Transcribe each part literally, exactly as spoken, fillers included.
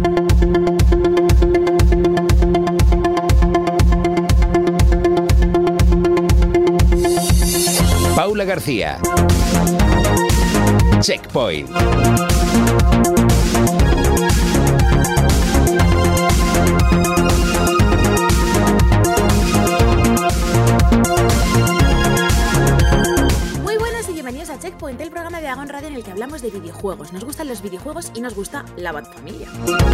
Paula García. Checkpoint. Checkpoint, el programa de Agon Radio en el que hablamos de videojuegos. Nos gustan los videojuegos y nos gusta la Batfamilia.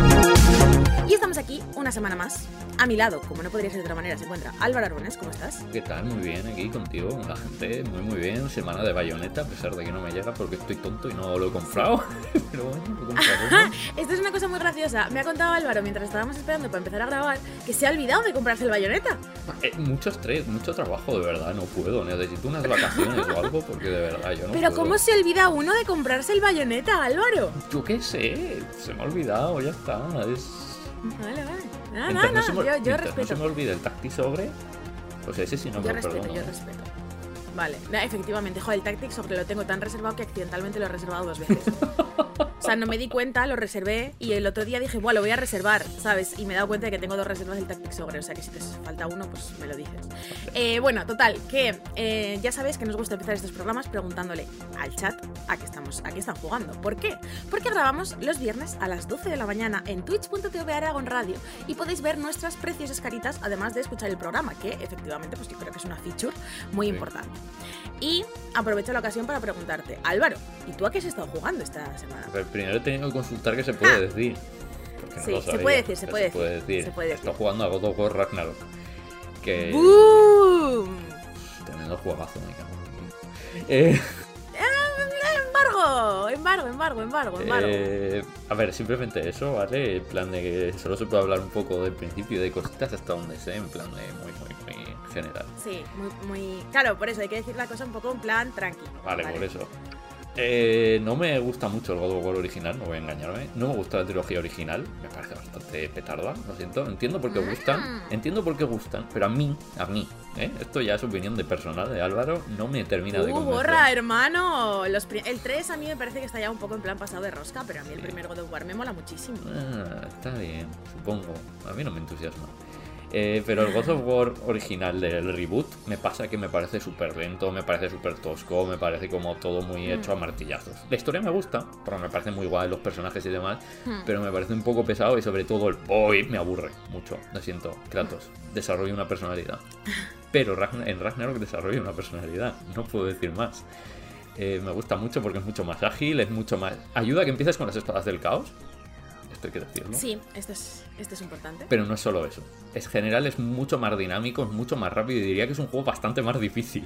Y estamos aquí una semana más. A mi lado, como no podría ser de otra manera, se encuentra Álvaro Arbones. ¿Cómo estás? ¿Qué tal? Muy bien, aquí contigo, con la gente. Muy, muy bien. Semana de Bayonetta, a pesar de que no me llega porque estoy tonto y no lo he comprado. Pero bueno, lo he comprado. Esto es una cosa muy graciosa. Me ha contado Álvaro, mientras estábamos esperando para empezar a grabar, que se ha olvidado de comprarse el Bayonetta. Eh, mucho estrés, mucho trabajo, de verdad. No puedo. Necesito unas vacaciones o algo porque de verdad yo no Pero puedo. ¿cómo se olvida uno de comprarse el Bayonetta, Álvaro? Yo qué sé. Se me ha olvidado, ya está. Es... Vale, vale. No, Mientras no, no, se no, me, yo, yo mientras respeto. no se me olvide el Tactics Ogre, pues ese sí no Yo me respeto, perdono. yo respeto. Vale, no, efectivamente, joder, el Tactics Ogre lo tengo tan reservado que accidentalmente lo he reservado dos veces. O sea, no me di cuenta, lo reservé y el otro día dije, bueno, lo voy a reservar, ¿sabes? Y me he dado cuenta de que tengo dos reservas del Tactics Ogre, o sea que si te falta uno, pues me lo dices. Eh, bueno, total, que eh, ya sabéis que nos gusta empezar estos programas preguntándole al chat a qué estamos, a qué están jugando. ¿Por qué? Porque grabamos los viernes a las doce de la mañana en twitch punto tv Aragon Radio y podéis ver nuestras preciosas caritas, además de escuchar el programa, que efectivamente pues yo creo que es una feature muy Sí. importante. Y aprovecho la ocasión para preguntarte, Álvaro, ¿y tú a qué has estado jugando esta semana? Pero primero he tenido que consultar qué se puede Ah. decir. Porque no Sí, lo se sabía. puede decir, se Pero puede se puede decir, decir. se puede decir. Estoy jugando a God of War Ragnarok. Que... ¡Boom! Tremendo juegazo, me cago en eh, Embargo, embargo, embargo, embargo, embargo. eh, A ver, simplemente eso, ¿vale? En plan de que solo se puede hablar un poco del principio de cositas hasta donde sé, en plan de muy, muy, muy general. Sí, muy, muy... Claro, por eso hay que decir la cosa un poco en plan tranqui. Vale, por eso. Eh, no me gusta mucho el God of War original, no voy a engañarme. No me gusta la trilogía original, me parece bastante petarda, lo siento. Entiendo por qué gustan, entiendo por qué gustan, pero a mí, a mí, ¿eh? Esto ya es opinión de personal de Álvaro, no me termina de ¡Uh, convencer. borra, hermano! Los pri- el tres a mí me parece que está ya un poco en plan pasado de rosca, pero a mí el primer God of War me mola muchísimo. Ah, está bien, supongo. A mí no me entusiasma. Eh, pero el God of War original del reboot me pasa que me parece súper lento, me parece súper tosco, me parece como todo muy hecho a martillazos. La historia me gusta, porque me parece muy guay los personajes y demás, Hmm. pero me parece un poco pesado y sobre todo el boy me aburre mucho. Lo siento, Kratos, desarrolla una personalidad. Pero Ragn- en Ragnarok desarrolla una personalidad, no puedo decir más. Eh, me gusta mucho porque es mucho más ágil, es mucho más... Ayuda a que empieces con las espadas del caos. Esto hay que decirlo. Sí, esto es, esto es importante. Pero no es solo eso. En general es mucho más dinámico, es mucho más rápido y diría que es un juego bastante más difícil.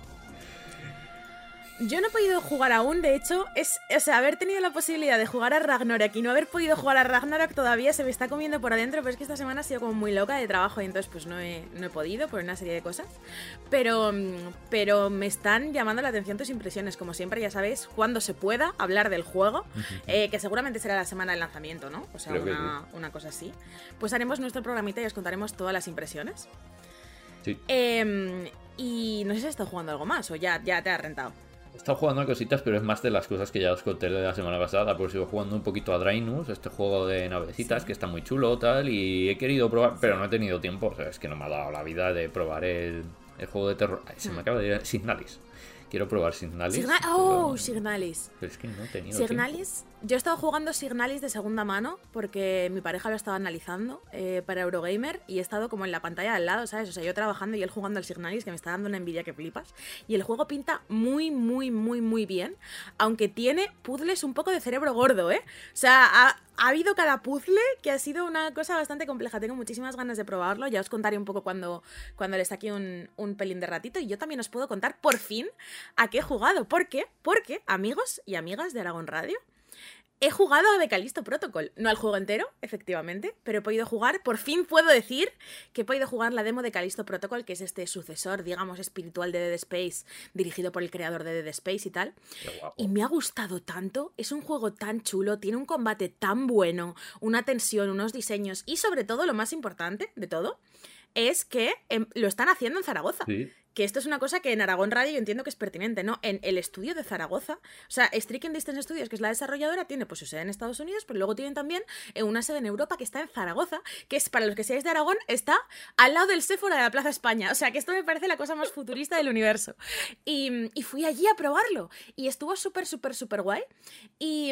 Yo no he podido jugar aún, de hecho, es, o sea, haber tenido la posibilidad de jugar a Ragnarok y no haber podido jugar a Ragnarok todavía se me está comiendo por adentro, pero es que esta semana ha sido como muy loca de trabajo y entonces pues no he, no he podido por una serie de cosas. Pero, pero me están llamando la atención tus impresiones, como siempre, ya sabéis, cuando se pueda hablar del juego, eh, que seguramente será la semana del lanzamiento, ¿no? O sea, Creo que una, una cosa así. Pues haremos nuestro programita y os contaremos todas las impresiones. Sí. Eh, y no sé si has estado jugando algo más o ya, ya te has rentado. He estado jugando a cositas, pero es más de las cosas que ya os conté de la semana pasada. Pues sigo jugando un poquito a Drainus, este juego de navecitas que está muy chulo, tal. Y he querido probar, pero no he tenido tiempo. O sea, es que no me ha dado la vida de probar el, el juego de terror. Ay, se me acaba de ir Signalis. Quiero probar Signalis. Signa- pero- oh, Signalis. Pero es que no he tenido Signalis. Yo he estado jugando Signalis de segunda mano porque mi pareja lo estaba analizando eh, para Eurogamer y he estado como en la pantalla de al lado, ¿sabes? O sea, yo trabajando y él jugando al Signalis, que me está dando una envidia que flipas. Y el juego pinta muy, muy, muy, muy bien, aunque tiene puzzles un poco de cerebro gordo, ¿eh? O sea, ha, ha habido cada puzzle que ha sido una cosa bastante compleja. Tengo muchísimas ganas de probarlo. Ya os contaré un poco cuando, cuando le saque un, un pelín de ratito. Y yo también os puedo contar, por fin, a qué he jugado. ¿Por qué? Porque, amigos y amigas de Aragon Radio, he jugado a The Callisto Protocol. No al juego entero, efectivamente, pero he podido jugar, por fin puedo decir que he podido jugar la demo de Callisto Protocol, que es este sucesor, digamos, espiritual de Dead Space, dirigido por el creador de Dead Space y tal. Qué guapo. Y me ha gustado tanto, es un juego tan chulo, tiene un combate tan bueno, una tensión, unos diseños y sobre todo, lo más importante de todo, es que em, lo están haciendo en Zaragoza. Sí. que esto es una cosa que en Aragón Radio yo entiendo que es pertinente, ¿no? En el estudio de Zaragoza, o sea, Striking Distance Studios, que es la desarrolladora, tiene pues su sede en Estados Unidos, pero luego tienen también una sede en Europa que está en Zaragoza, que es, para los que seáis de Aragón, está al lado del Sephora de la Plaza España. O sea, que esto me parece la cosa más futurista del universo. Y, y fui allí a probarlo. Y estuvo súper, súper, súper guay. Y,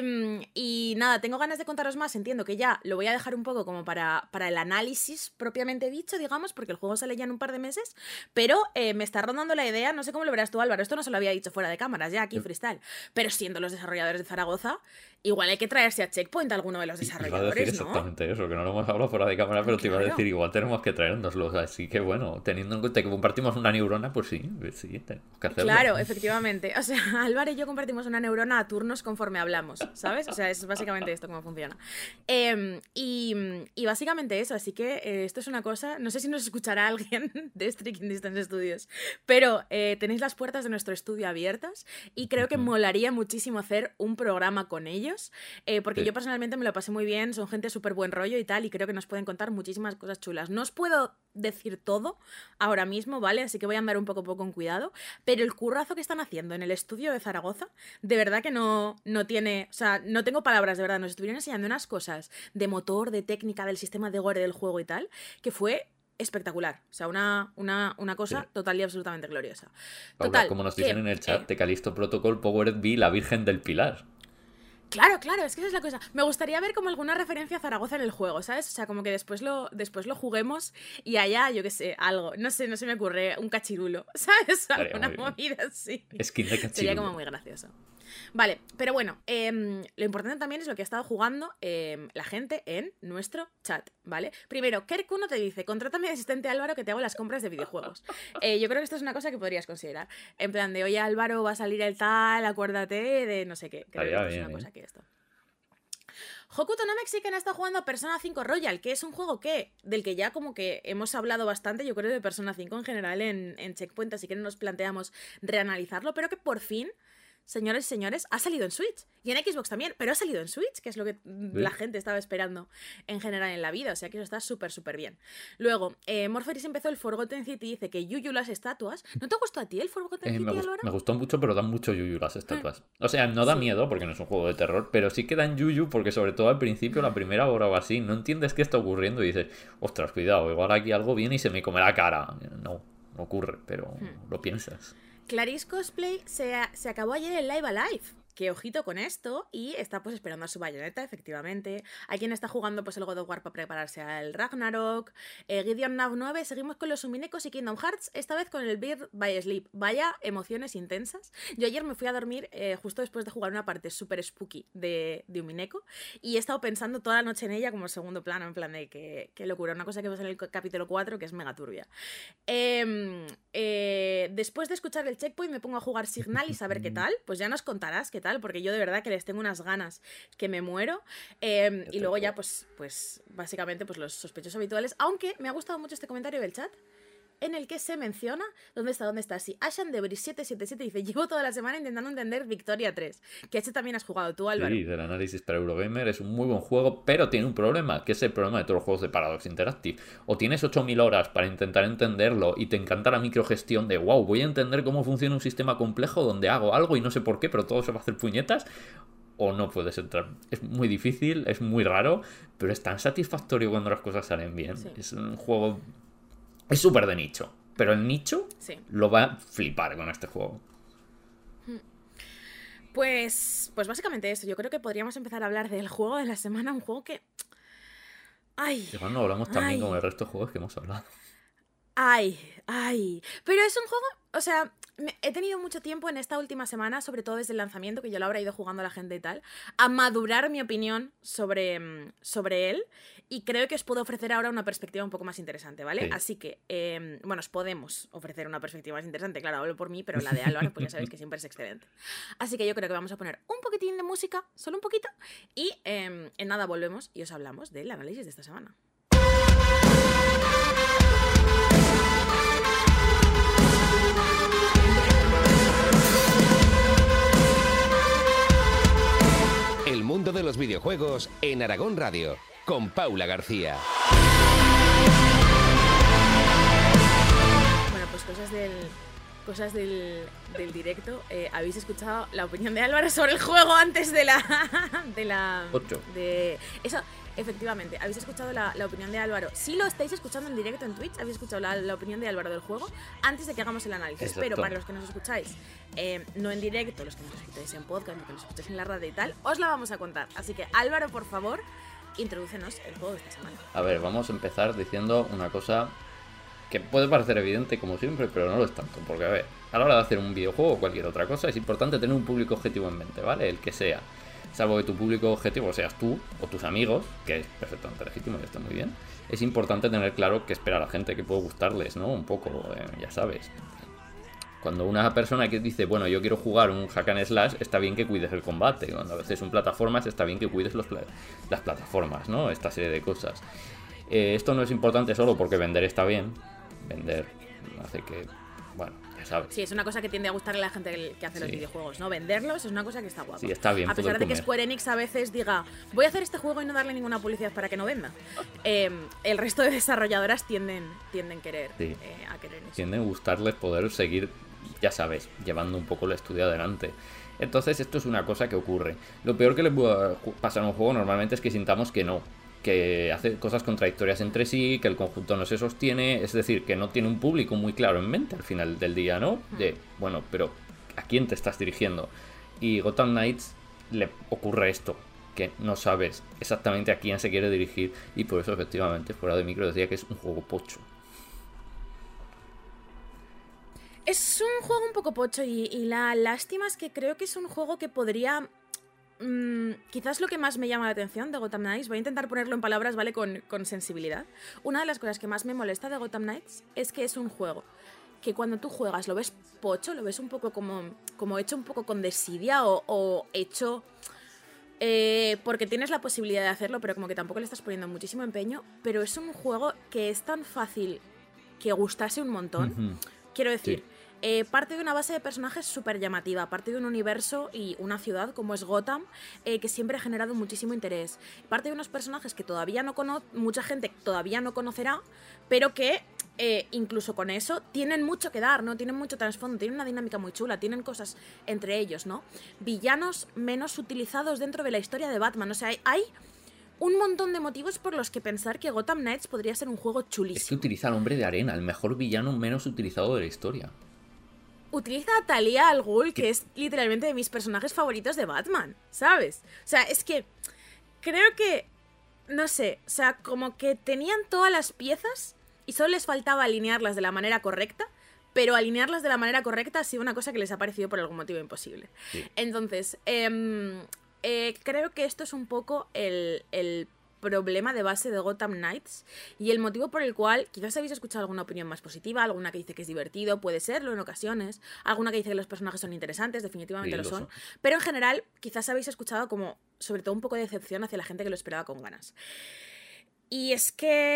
y nada, tengo ganas de contaros más. Entiendo que ya lo voy a dejar un poco como para, para el análisis propiamente dicho, digamos, porque el juego sale ya en un par de meses, pero eh, me está rondando la idea, no sé cómo lo verás tú, Álvaro, esto no se lo había dicho fuera de cámaras, ya aquí freestyle, pero siendo los desarrolladores de Zaragoza, igual hay que traerse a Checkpoint a alguno de los desarrolladores, iba a decir ¿no? exactamente eso, que no lo hemos hablado fuera de cámara, pero claro. Te iba a decir, igual tenemos que traérnoslos, así que bueno, teniendo en cuenta que compartimos una neurona, pues sí, sí, tenemos que hacerlo. Claro, efectivamente, o sea, Álvaro y yo compartimos una neurona a turnos conforme hablamos, ¿sabes? O sea, es básicamente esto cómo funciona. Eh, y, y básicamente eso, así que eh, esto es una cosa, no sé si nos escuchará alguien de Striking Distance Studios, pero eh, tenéis las puertas de nuestro estudio abiertas y creo que molaría muchísimo hacer un programa con ellos, eh, porque sí. Yo personalmente me lo pasé muy bien, son gente súper buen rollo y tal, y creo que nos pueden contar muchísimas cosas chulas. No os puedo decir todo ahora mismo, ¿vale? Así que voy a andar un poco, poco con cuidado, pero el currazo que están haciendo en el estudio de Zaragoza, de verdad que no, no tiene, o sea, no tengo palabras, de verdad, nos estuvieron enseñando unas cosas de motor, de técnica, del sistema de gore del juego y tal, que fue espectacular, o sea, una, una, una cosa sí. Total y absolutamente gloriosa. Paula, Total, como nos dicen que, en el chat, eh, de Callisto Protocol, Powered B, la Virgen del Pilar. Claro, claro, es que esa es la cosa. Me gustaría ver como alguna referencia a Zaragoza en el juego, ¿sabes? O sea, como que después lo, después lo juguemos y allá, yo qué sé, algo. No sé, no se me ocurre, un cachirulo, ¿sabes? Alguna movida así. Skin de cachirulo. Sería como muy gracioso. Vale, pero bueno, eh, lo importante también es lo que ha estado jugando eh, la gente en nuestro chat, ¿vale? Primero, Kerkuno te dice, contrátame de asistente Álvaro que te hago las compras de videojuegos. Eh, yo creo que esto es una cosa que podrías considerar. En plan de, oye Álvaro, va a salir el tal, acuérdate de no sé qué. Creo Estaría que bien, es una cosa ¿eh? que esto. Hokuto no Mexican está jugando a Persona cinco Royal, que es un juego que del que ya como que hemos hablado bastante, yo creo, de Persona cinco en general en, en Checkpoint, así que no nos planteamos reanalizarlo, pero que por fin, señores y señores, ha salido en Switch y en Xbox también, pero ha salido en Switch, que es lo que ¿Sí? la gente estaba esperando en general en la vida, o sea que eso está súper, súper bien. Luego, eh, Morpheris empezó el Forgotten City y dice que Yuyu las estatuas. ¿No te gustó a ti el Forgotten Eh, City, me, gust- Álvaro? me gustó mucho, pero dan mucho yuyu las estatuas. O sea, no da Sí. miedo porque no es un juego de terror, pero sí que dan yuyu porque sobre todo al principio, la primera hora o así, no entiendes qué está ocurriendo y dices, ostras, cuidado, igual aquí algo viene y se me come la cara. No, no ocurre, pero Hmm. lo piensas. Clarice Cosplay se, a- se acabó ayer en Live Alive. Que ojito con esto, y está pues esperando a su bayoneta, efectivamente. Hay quien está jugando pues el God of War para prepararse al Ragnarok. Eh, Gideon Nav nueve, seguimos con los Suminecos y Kingdom Hearts, esta vez con el Bird by Sleep. Vaya emociones intensas. Yo ayer me fui a dormir eh, justo después de jugar una parte súper spooky de, de Umineko, y he estado pensando toda la noche en ella como segundo plano, en plan de que, que locura, una cosa que pasa en el capítulo cuatro que es mega turbia. Eh, eh, después de escuchar el Checkpoint me pongo a jugar Signalis a ver qué tal, pues ya nos contarás qué tal, porque yo de verdad que les tengo unas ganas que me muero. Eh, y luego ya pues, pues básicamente pues los sospechosos habituales, aunque me ha gustado mucho este comentario del chat en el que se menciona, ¿dónde está? ¿Dónde está? Sí, Ashan de Bris siete siete siete dice, llevo toda la semana intentando entender Victoria tres, que este también has jugado tú, Álvaro. Sí, del análisis para Eurogamer es un muy buen juego, pero tiene un problema, que es el problema de todos los juegos de Paradox Interactive. O tienes ocho mil horas para intentar entenderlo y te encanta la microgestión de, wow, voy a entender cómo funciona un sistema complejo donde hago algo y no sé por qué, pero todo se va a hacer puñetas, o no puedes entrar. Es muy difícil, es muy raro, pero es tan satisfactorio cuando las cosas salen bien. Sí. Es un juego... Es súper de nicho, pero el nicho Sí. lo va a flipar con este juego. Pues, pues básicamente eso. Yo creo que podríamos empezar a hablar del juego de la semana, un juego que... Ay, Igual no hablamos también ay. con el resto de juegos que hemos hablado. ay, ay. Pero es un juego, o sea, me- he tenido mucho tiempo en esta última semana, sobre todo desde el lanzamiento, que yo lo habrá ido jugando la gente y tal, a madurar mi opinión sobre, mm, sobre él, y creo que os puedo ofrecer ahora una perspectiva un poco más interesante, ¿vale? Sí. Así que, eh, bueno, os podemos ofrecer una perspectiva más interesante, claro, hablo por mí, pero la de Álvaro, pues ya sabéis que siempre es excelente. Así que yo creo que vamos a poner un poquitín de música, solo un poquito, y eh, en nada volvemos y os hablamos del análisis de esta semana. El mundo de los videojuegos en Aragón Radio, con Paula García. Bueno, pues cosas del, cosas del, del directo. Eh, ¿Habéis escuchado la opinión de Álvaro sobre el juego antes de la... de la... ocho. De, eso, efectivamente. ¿Habéis escuchado la, la opinión de Álvaro? Si lo estáis escuchando en directo en Twitch, habéis escuchado la, la opinión de Álvaro del juego antes de que hagamos el análisis. Exacto. Pero para los que nos escucháis eh, no en directo, los que nos escucháis en podcast, los que nos escucháis en la radio y tal, os la vamos a contar. Así que Álvaro, por favor, introdúcenos el juego de esta semana. A ver, vamos a empezar diciendo una cosa que puede parecer evidente como siempre, pero no lo es tanto, porque a ver, a la hora de hacer un videojuego o cualquier otra cosa es importante tener un público objetivo en mente, ¿vale? El que sea, salvo que tu público objetivo seas tú o tus amigos, que es perfectamente legítimo y está muy bien, es importante tener claro qué espera la gente, que puede gustarles, ¿no? Un poco, eh, ya sabes. Cuando una persona que dice, bueno, yo quiero jugar un hack and slash, está bien que cuides el combate. Cuando a veces son plataformas, está bien que cuides los pla- las plataformas, ¿no? Esta serie de cosas. Eh, esto no es importante solo porque vender está bien. Vender hace que, bueno, ya sabes. Sí, es una cosa que tiende a gustarle a la gente que hace los Sí. videojuegos, ¿no? Venderlos es una cosa que está guapa. Sí, está bien A pesar poder de que comer. Square Enix a veces diga, voy a hacer este juego y no darle ninguna publicidad para que no venda. Eh, el resto de desarrolladoras tienden, tienden querer, Sí. eh, a querer eso. Tienden a gustarles poder seguir, ya sabes, llevando un poco el estudio adelante. Entonces esto es una cosa que ocurre. Lo peor que le puede pasar a un juego normalmente es que sintamos que no, que hace cosas contradictorias entre sí, que el conjunto no se sostiene, es decir, que no tiene un público muy claro en mente al final del día, ¿no? De, bueno, pero ¿a quién te estás dirigiendo? Y Gotham Knights le ocurre esto, que no sabes exactamente a quién se quiere dirigir, y por eso efectivamente fuera de micro decía que es un juego pocho. Es un juego un poco pocho y, y la lástima es que creo que es un juego que podría... mmm, quizás lo que más me llama la atención de Gotham Knights, voy a intentar ponerlo en palabras, ¿vale? Con, con sensibilidad. Una de las cosas que más me molesta de Gotham Knights es que es un juego que cuando tú juegas lo ves pocho, lo ves un poco como, como hecho un poco con desidia o, o hecho... Eh, porque tienes la posibilidad de hacerlo, pero como que tampoco le estás poniendo muchísimo empeño. Pero es un juego que es tan fácil que gustase un montón. Ujú. Quiero decir, Sí. eh, parte de una base de personajes súper llamativa, parte de un universo y una ciudad como es Gotham, eh, que siempre ha generado muchísimo interés. Parte de unos personajes que todavía no conoce, mucha gente todavía no conocerá, pero que eh, incluso con eso tienen mucho que dar, ¿no? Tienen mucho trasfondo, tienen una dinámica muy chula, tienen cosas entre ellos, ¿no? Villanos menos utilizados dentro de la historia de Batman, o sea, hay... hay un montón de motivos por los que pensar que Gotham Knights podría ser un juego Es que chulísimo. utiliza al hombre de arena, el mejor villano menos utilizado de la historia. Utiliza a Talia al Ghul, que es literalmente de mis personajes favoritos de Batman, ¿sabes? O sea, es que creo que, no sé, o sea, como que tenían todas las piezas y solo les faltaba alinearlas de la manera correcta, pero alinearlas de la manera correcta ha sido una cosa que les ha parecido por algún motivo imposible. Sí. Entonces, eh, eh, creo que esto es un poco el, el problema de base de Gotham Knights y el motivo por el cual quizás habéis escuchado alguna opinión más positiva, alguna que dice que es divertido, puede serlo en ocasiones, alguna que dice que los personajes son interesantes, definitivamente Sí, lo lo son, son. pero en general quizás habéis escuchado como sobre todo un poco de decepción hacia la gente que lo esperaba con ganas. Y es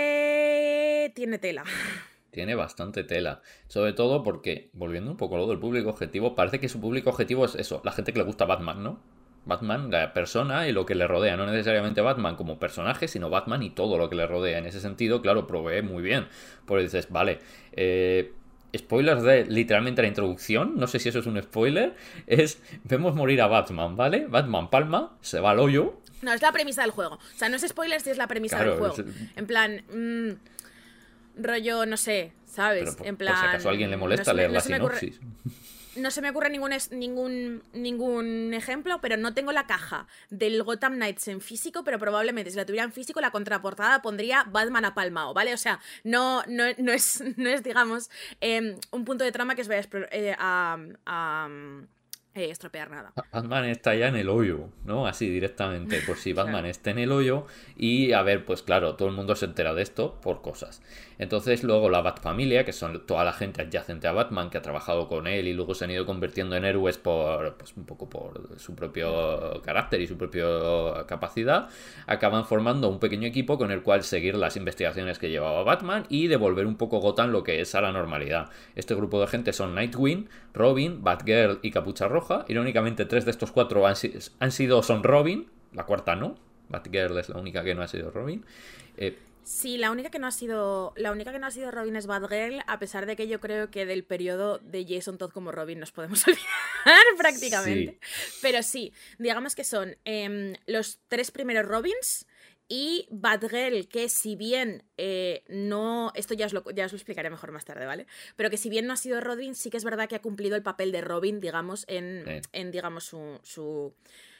que tiene tela. Tiene bastante tela. Sobre todo porque, volviendo un poco a lo del público objetivo, parece que su público objetivo es eso, la gente que le gusta Batman, ¿no? Batman, la persona y lo que le rodea. No necesariamente Batman como personaje, sino Batman y todo lo que le rodea. En ese sentido, claro, provee muy bien. Porque dices, vale, eh, spoilers de literalmente la introducción, no sé si eso es un spoiler, es, vemos morir a Batman, ¿vale? Batman palma, se va al hoyo. No, es la premisa del juego. O sea, no es spoiler si es la premisa Claro, del juego. es- En plan... mmm, rollo, no sé, ¿sabes? Pero por, en por plan... si acaso a alguien le molesta no se me- leer no la se me ocurre- sinopsis. No se me ocurre ningún, es- ningún, ningún ejemplo, pero no tengo la caja del Gotham Knights en físico, pero probablemente si la tuviera en físico, la contraportada pondría Batman apalmao, ¿vale? O sea, no, no, no, es, no es, digamos, eh, un punto de trama que os vaya a, expro- eh, a, a, eh, estropear nada. Batman está ya en el hoyo, ¿no? Así directamente, por si Batman Claro. está en el hoyo. Y a ver, pues claro, todo el mundo se entera de esto por cosas. Entonces luego la Batfamilia, que son toda la gente adyacente a Batman que ha trabajado con él y luego se han ido convirtiendo en héroes por, pues un poco por su propio carácter y su propia capacidad, acaban formando un pequeño equipo con el cual seguir las investigaciones que llevaba Batman y devolver un poco Gotham lo que es a la normalidad. Este grupo de gente son Nightwing, Robin, Batgirl y Capucha Roja. Irónicamente, tres de estos cuatro han, han sido son Robin, la cuarta no. Batgirl es la única que no ha sido Robin. Eh, Sí, la única que no ha sido la única que no ha sido Robin es Batgirl, a pesar de que yo creo que del periodo de Jason Todd como Robin nos podemos olvidar prácticamente. Sí. Pero sí, digamos que son eh, los tres primeros Robins y Batgirl, que si bien eh, no... Esto ya os, lo, ya os lo explicaré mejor más tarde, ¿vale? Pero que si bien no ha sido Robin, sí que es verdad que ha cumplido el papel de Robin, digamos, en, sí. en digamos, su... su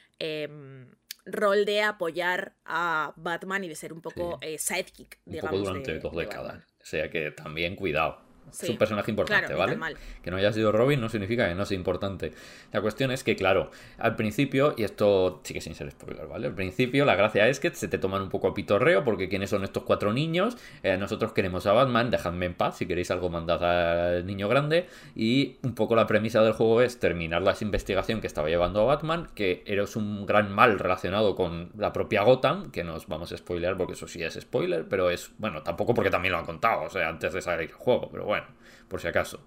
eh, rol de apoyar a Batman y de ser un poco sí. eh, sidekick, digamos. Un poco durante de, dos de décadas. Batman. O sea que también cuidado. Sí. Es un personaje importante, claro, ¿vale? Mal. Que no haya sido Robin no significa que no sea importante. La cuestión es que, claro, al principio, y esto sí que sin ser spoiler, ¿vale? Al principio la gracia es que se te toman un poco a pitorreo porque ¿quiénes son estos cuatro niños? Eh, nosotros queremos a Batman, dejadme en paz, si queréis algo mandad al niño grande. Y un poco la premisa del juego es terminar la investigación que estaba llevando a Batman, que eres un gran mal relacionado con la propia Gotham, que nos vamos a spoilear porque eso sí es spoiler, pero es, bueno, tampoco porque también lo han contado, o sea, antes de salir el juego, pero bueno. Por si acaso.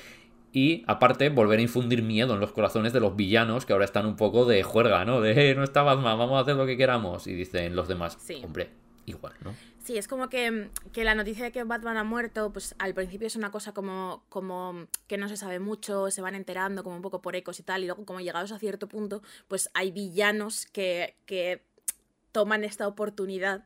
Y aparte, volver a infundir miedo en los corazones de los villanos que ahora están un poco de juerga, ¿no? De, eh, no está Batman, vamos a hacer lo que queramos. Y dicen los demás, sí. hombre, igual, ¿no? Sí, es como que, que la noticia de que Batman ha muerto, pues al principio es una cosa como, como que no se sabe mucho, se van enterando como un poco por ecos y tal, y luego como llegados a cierto punto, pues hay villanos que... que toman esta oportunidad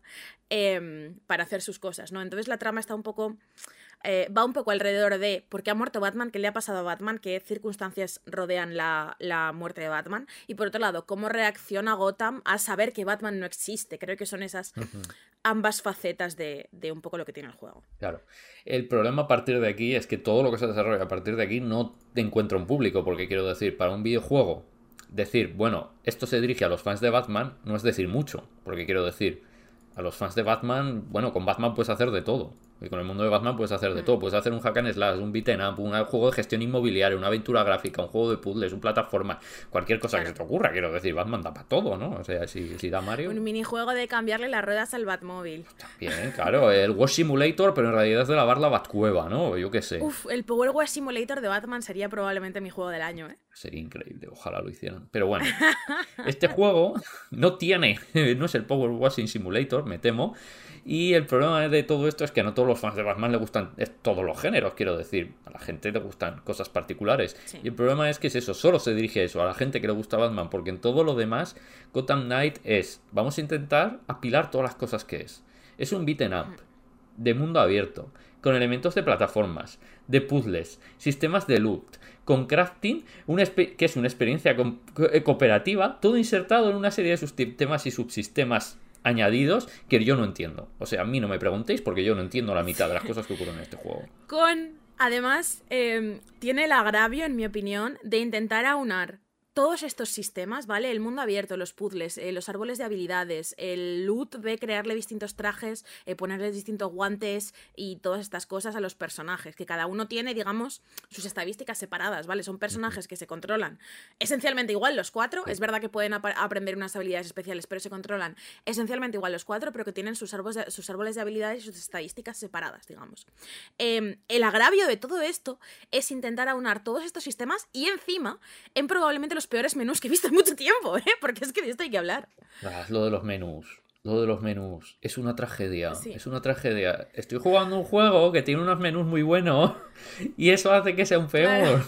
eh, para hacer sus cosas, ¿no? Entonces la trama está un poco... Eh, va un poco alrededor de por qué ha muerto Batman, qué le ha pasado a Batman, qué circunstancias rodean la, la muerte de Batman, y por otro lado, cómo reacciona Gotham a saber que Batman no existe. Creo que son esas uh-huh. ambas facetas de, de un poco lo que tiene el juego. Claro. El problema a partir de aquí es que todo lo que se desarrolla a partir de aquí no te encuentra un público, porque quiero decir, para un videojuego decir, bueno, esto se dirige a los fans de Batman no es decir mucho, porque quiero decir, a los fans de Batman, bueno, con Batman puedes hacer de todo. Y con el mundo de Batman puedes hacer de todo. Puedes hacer un hack and slash, un beat'em up, un juego de gestión inmobiliaria, una aventura gráfica, un juego de puzzles, un plataforma, cualquier cosa claro. que se te ocurra. Quiero decir, Batman da para todo, ¿no? O sea, si, si da Mario... Un minijuego de cambiarle las ruedas al Batmóvil. Bien, claro. El Wash Simulator, pero en realidad es de lavar la Batcueva, ¿no? Yo qué sé. Uf, el Power Wash Simulator de Batman sería probablemente mi juego del año, ¿eh? Sería increíble, ojalá lo hicieran. Pero bueno, este juego no tiene... No es el Power Washing Simulator, me temo. Y el problema de todo esto es que no todos los fans de Batman le gustan todos los géneros, quiero decir. A la gente le gustan cosas particulares. Sí. Y el problema es que es eso, solo se dirige a eso, a la gente que le gusta Batman, porque en todo lo demás, Gotham Knight es, vamos a intentar apilar todas las cosas que es. Es un beat'em up, de mundo abierto, con elementos de plataformas, de puzzles, sistemas de loot, con crafting, una que es una experiencia co cooperativa, todo insertado en una serie de sistemas y subsistemas añadidos que yo no entiendo. O sea, a mí no me preguntéis porque yo no entiendo la mitad de las cosas que ocurren en este juego. Con, además, eh, tiene el agravio, en mi opinión, de intentar aunar todos estos sistemas, ¿vale? El mundo abierto, los puzzles, eh, los árboles de habilidades, el loot de crearle distintos trajes, eh, ponerles distintos guantes y todas estas cosas a los personajes, que cada uno tiene, digamos, sus estadísticas separadas, ¿vale? Son personajes que se controlan esencialmente igual los cuatro, es verdad que pueden ap aprender unas habilidades especiales, pero se controlan esencialmente igual los cuatro, pero que tienen sus árboles de, sus árboles de habilidades y sus estadísticas separadas, digamos. Eh, el agravio de todo esto es intentar aunar todos estos sistemas y encima, en probablemente los peores menús que he visto en mucho tiempo, ¿eh? Porque es que de esto hay que hablar. Ah, lo de los menús. Lo de los menús. Es una tragedia. Sí. Es una tragedia. Estoy jugando un juego que tiene unos menús muy buenos y eso hace que sea un peor. Claro.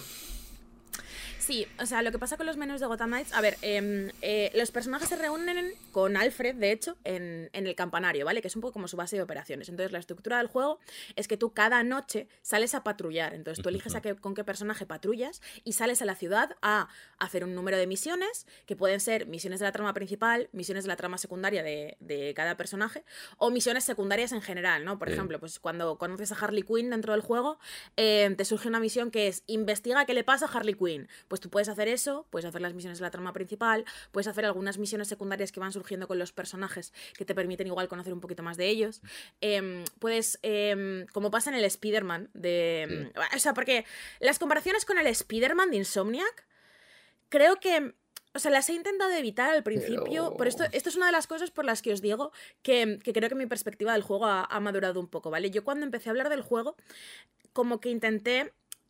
Sí, o sea, lo que pasa con los menús de Gotham Knights... A ver, eh, eh, los personajes se reúnen con Alfred, de hecho, en, en el campanario, ¿vale? Que es un poco como su base de operaciones. Entonces, la estructura del juego es que tú cada noche sales a patrullar. Entonces, tú eliges a qué, con qué personaje patrullas y sales a la ciudad a hacer un número de misiones, que pueden ser misiones de la trama principal, misiones de la trama secundaria de, de cada personaje, o misiones secundarias en general, ¿no? Por sí. ejemplo, pues cuando conoces a Harley Quinn dentro del juego, eh, te surge una misión que es investiga qué le pasa a Harley Quinn. Pues tú puedes hacer eso, puedes hacer las misiones de la trama principal, puedes hacer algunas misiones secundarias que van surgiendo con los personajes que te permiten igual conocer un poquito más de ellos. Eh, puedes, eh, como pasa en el Spider-Man de... Sí. O sea, porque las comparaciones con el Spider-Man de Insomniac, creo que... O sea, las he intentado evitar al principio, pero... por esto, esto es una de las cosas por las que os digo que, que creo que mi perspectiva del juego ha, ha madurado un poco, ¿vale? Yo cuando empecé a hablar del juego, como que intenté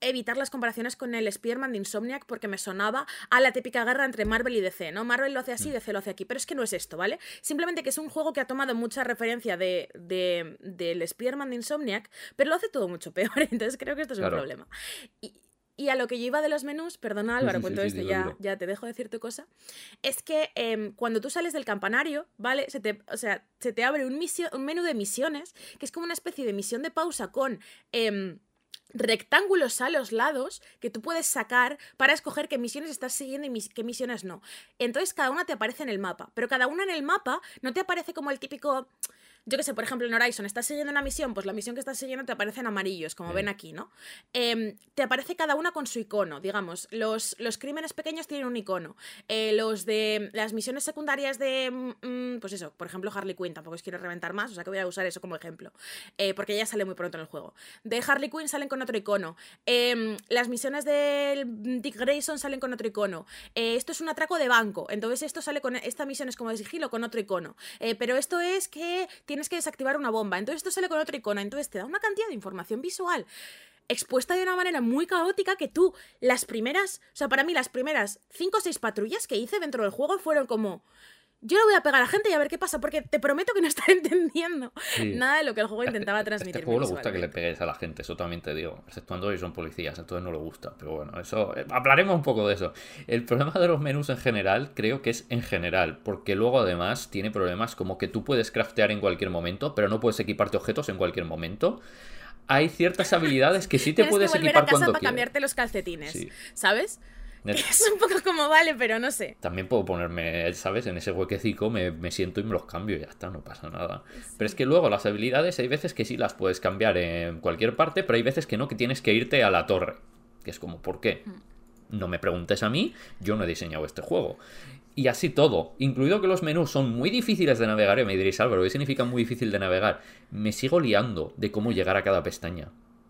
evitar las comparaciones con el Spider-Man de Insomniac porque me sonaba a la típica guerra entre Marvel y D C, ¿no? Marvel lo hace así, D C lo hace aquí, pero es que no es esto, ¿vale? Simplemente que es un juego que ha tomado mucha referencia de, de, del Spider-Man de Insomniac, pero lo hace todo mucho peor, entonces creo que esto es claro. un problema. Y, Y a lo que yo iba de los menús, perdona Álvaro, sí, sí, cuento sí, esto, dilo, ya, dilo. ya te dejo decir tu cosa, es que eh, cuando tú sales del campanario, ¿vale? Se te, o sea, se te abre un, misio, un menú de misiones, que es como una especie de misión de pausa con eh, rectángulos a los lados que tú puedes sacar para escoger qué misiones estás siguiendo y mis, qué misiones no. Entonces cada una te aparece en el mapa, pero cada una en el mapa no te aparece como el típico... Yo qué sé, por ejemplo, en Horizon, estás siguiendo una misión, pues la misión que estás siguiendo te aparece en amarillos, como sí. ven aquí, ¿no? Eh, te aparece cada una con su icono, digamos. Los, los crímenes pequeños tienen un icono. Eh, los de las misiones secundarias de, mm, pues eso, por ejemplo, Harley Quinn, tampoco os quiero reventar más, o sea que voy a usar eso como ejemplo, eh, porque ya sale muy pronto en el juego. De Harley Quinn salen con otro icono. Eh, las misiones de Dick Grayson salen con otro icono. Eh, esto es un atraco de banco, entonces esto sale con, esta misión es como de sigilo con otro icono. Eh, pero esto es que... tienes que desactivar una bomba, entonces esto sale con otro icono, entonces te da una cantidad de información visual expuesta de una manera muy caótica que tú, las primeras, o sea, para mí las primeras cinco o seis patrullas que hice dentro del juego fueron como... yo le voy a pegar a la gente y a ver qué pasa, porque te prometo que no estaba entendiendo sí. nada de lo que el juego intentaba transmitir. Este juego le gusta que le pegues a la gente, eso también te digo, exceptuando que son policías, entonces no le gusta, pero bueno, eso hablaremos un poco de eso. El problema de los menús en general, creo que es en general, porque luego además tiene problemas como que tú puedes craftear en cualquier momento, pero no puedes equiparte objetos en cualquier momento. Hay ciertas habilidades que sí te puedes que equipar a casa cuando para quieras. Cambiarte los calcetines, sí. ¿sabes? Net... Es un poco como vale, pero no sé. También puedo ponerme, ¿sabes? En ese huequecico me, me siento y me los cambio y ya está, no pasa nada. Sí. Pero es que luego las habilidades hay veces que sí las puedes cambiar en cualquier parte, pero hay veces que no, que tienes que irte a la torre. Que es como, ¿por qué? No me preguntes a mí, yo no he diseñado este juego. Y así todo, incluido que los menús son muy difíciles de navegar, y me diréis, Álvaro, ¿qué significa muy difícil de navegar? Me sigo liando de cómo llegar a cada pestaña.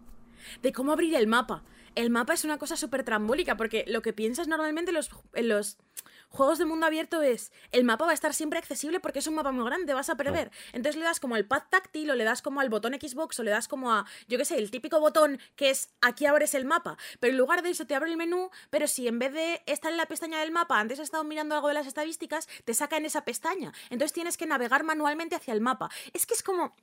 De cómo abrir el mapa. El mapa es una cosa súper trambólica, porque lo que piensas normalmente en los, en los juegos de mundo abierto es el mapa va a estar siempre accesible porque es un mapa muy grande, vas a perder. No. Entonces le das como al pad táctil o le das como al botón Xbox o le das como a, yo qué sé, el típico botón que es aquí abres el mapa. Pero en lugar de eso te abre el menú, pero si en vez de estar en la pestaña del mapa antes has estado mirando algo de las estadísticas, te saca en esa pestaña. Entonces tienes que navegar manualmente hacia el mapa. Es que es como...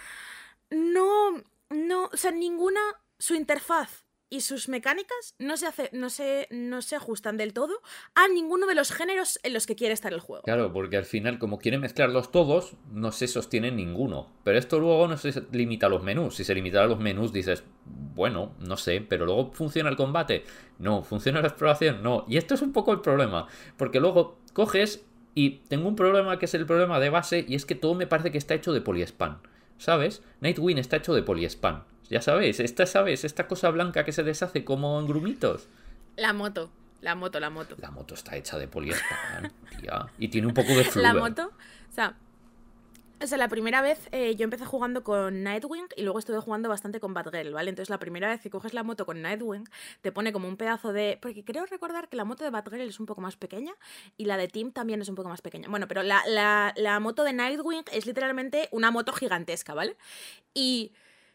No, no, o sea, ninguna... su interfaz y sus mecánicas no se, hace, no, se, no se ajustan del todo a ninguno de los géneros en los que quiere estar el juego. Claro, porque al final, como quieren mezclarlos todos, no se sostiene ninguno. Pero esto luego no se limita a los menús. Si se limitara a los menús, dices, bueno, no sé, pero luego funciona el combate. No, funciona la exploración, no. Y esto es un poco el problema, porque luego coges y tengo un problema que es el problema de base, y es que todo me parece que está hecho de poliespan, ¿sabes? Nightwing está hecho de poliespan. Ya sabéis, esta, ¿sabes? Esta cosa blanca que se deshace como en grumitos. La moto, la moto, la moto. La moto está hecha de poliespan, tía. Y tiene un poco de fluor. La moto, o sea, o sea la primera vez eh, yo empecé jugando con Nightwing y luego estuve jugando bastante con Batgirl, ¿vale? Entonces la primera vez que coges la moto con Nightwing te pone como un pedazo de... Porque creo recordar que la moto de Batgirl es un poco más pequeña y la de Tim también es un poco más pequeña. Bueno, pero la, la, la moto de Nightwing es literalmente una moto gigantesca, ¿vale? Y...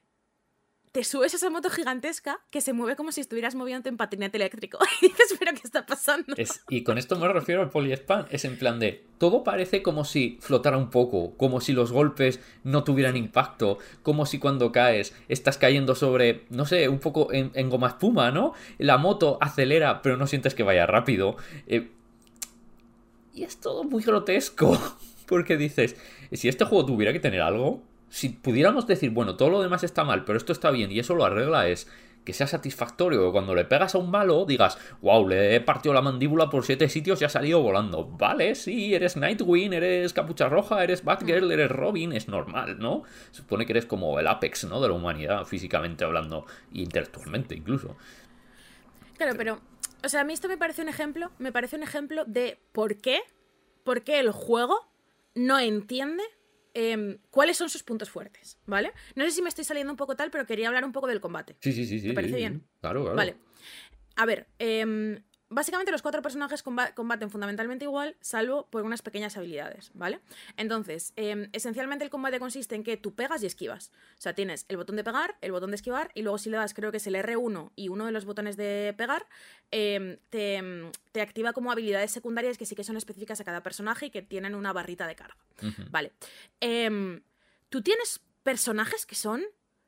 te subes a esa moto gigantesca que se mueve como si estuvieras moviéndote en patinete eléctrico. Y dices, ¿pero qué está pasando? Es, y con esto me refiero al poliespan. Es en plan de, todo parece como si flotara un poco, como si los golpes no tuvieran impacto, como si cuando caes estás cayendo sobre, no sé, un poco en, en goma espuma, ¿no? La moto acelera, pero no sientes que vaya rápido. Eh, y es todo muy grotesco. Porque dices, si este juego tuviera que tener algo... si pudiéramos decir, bueno, todo lo demás está mal, pero esto está bien y eso lo arregla, es que sea satisfactorio, que cuando le pegas a un malo digas, wow, le he partido la mandíbula por siete sitios y ha salido volando. Vale, sí, eres Nightwing, eres Capucha Roja, eres Batgirl, eres Robin, es normal, ¿no? Se supone que eres como el Apex, ¿no? De la humanidad, físicamente hablando, e intelectualmente incluso. Claro, pero, o sea, a mí esto me parece un ejemplo, me parece un ejemplo de por qué, por qué el juego no entiende Eh, cuáles son sus puntos fuertes, ¿vale? No sé si me estoy saliendo un poco tal, pero quería hablar un poco del combate. Sí, sí, sí. sí ¿Te parece sí, bien? Claro, claro. Vale. A ver, eh, básicamente los cuatro personajes comba- combaten fundamentalmente igual, salvo por unas pequeñas habilidades, ¿vale? Entonces, eh, esencialmente el combate consiste en que tú pegas y esquivas. O sea, tienes el botón de pegar, el botón de esquivar, y luego si le das, creo que es el erre uno y uno de los botones de pegar, eh, te, te activa como habilidades secundarias que sí que son específicas a cada personaje y que tienen una barrita de carga. Ujú. Vale. Eh, tú tienes personajes que son...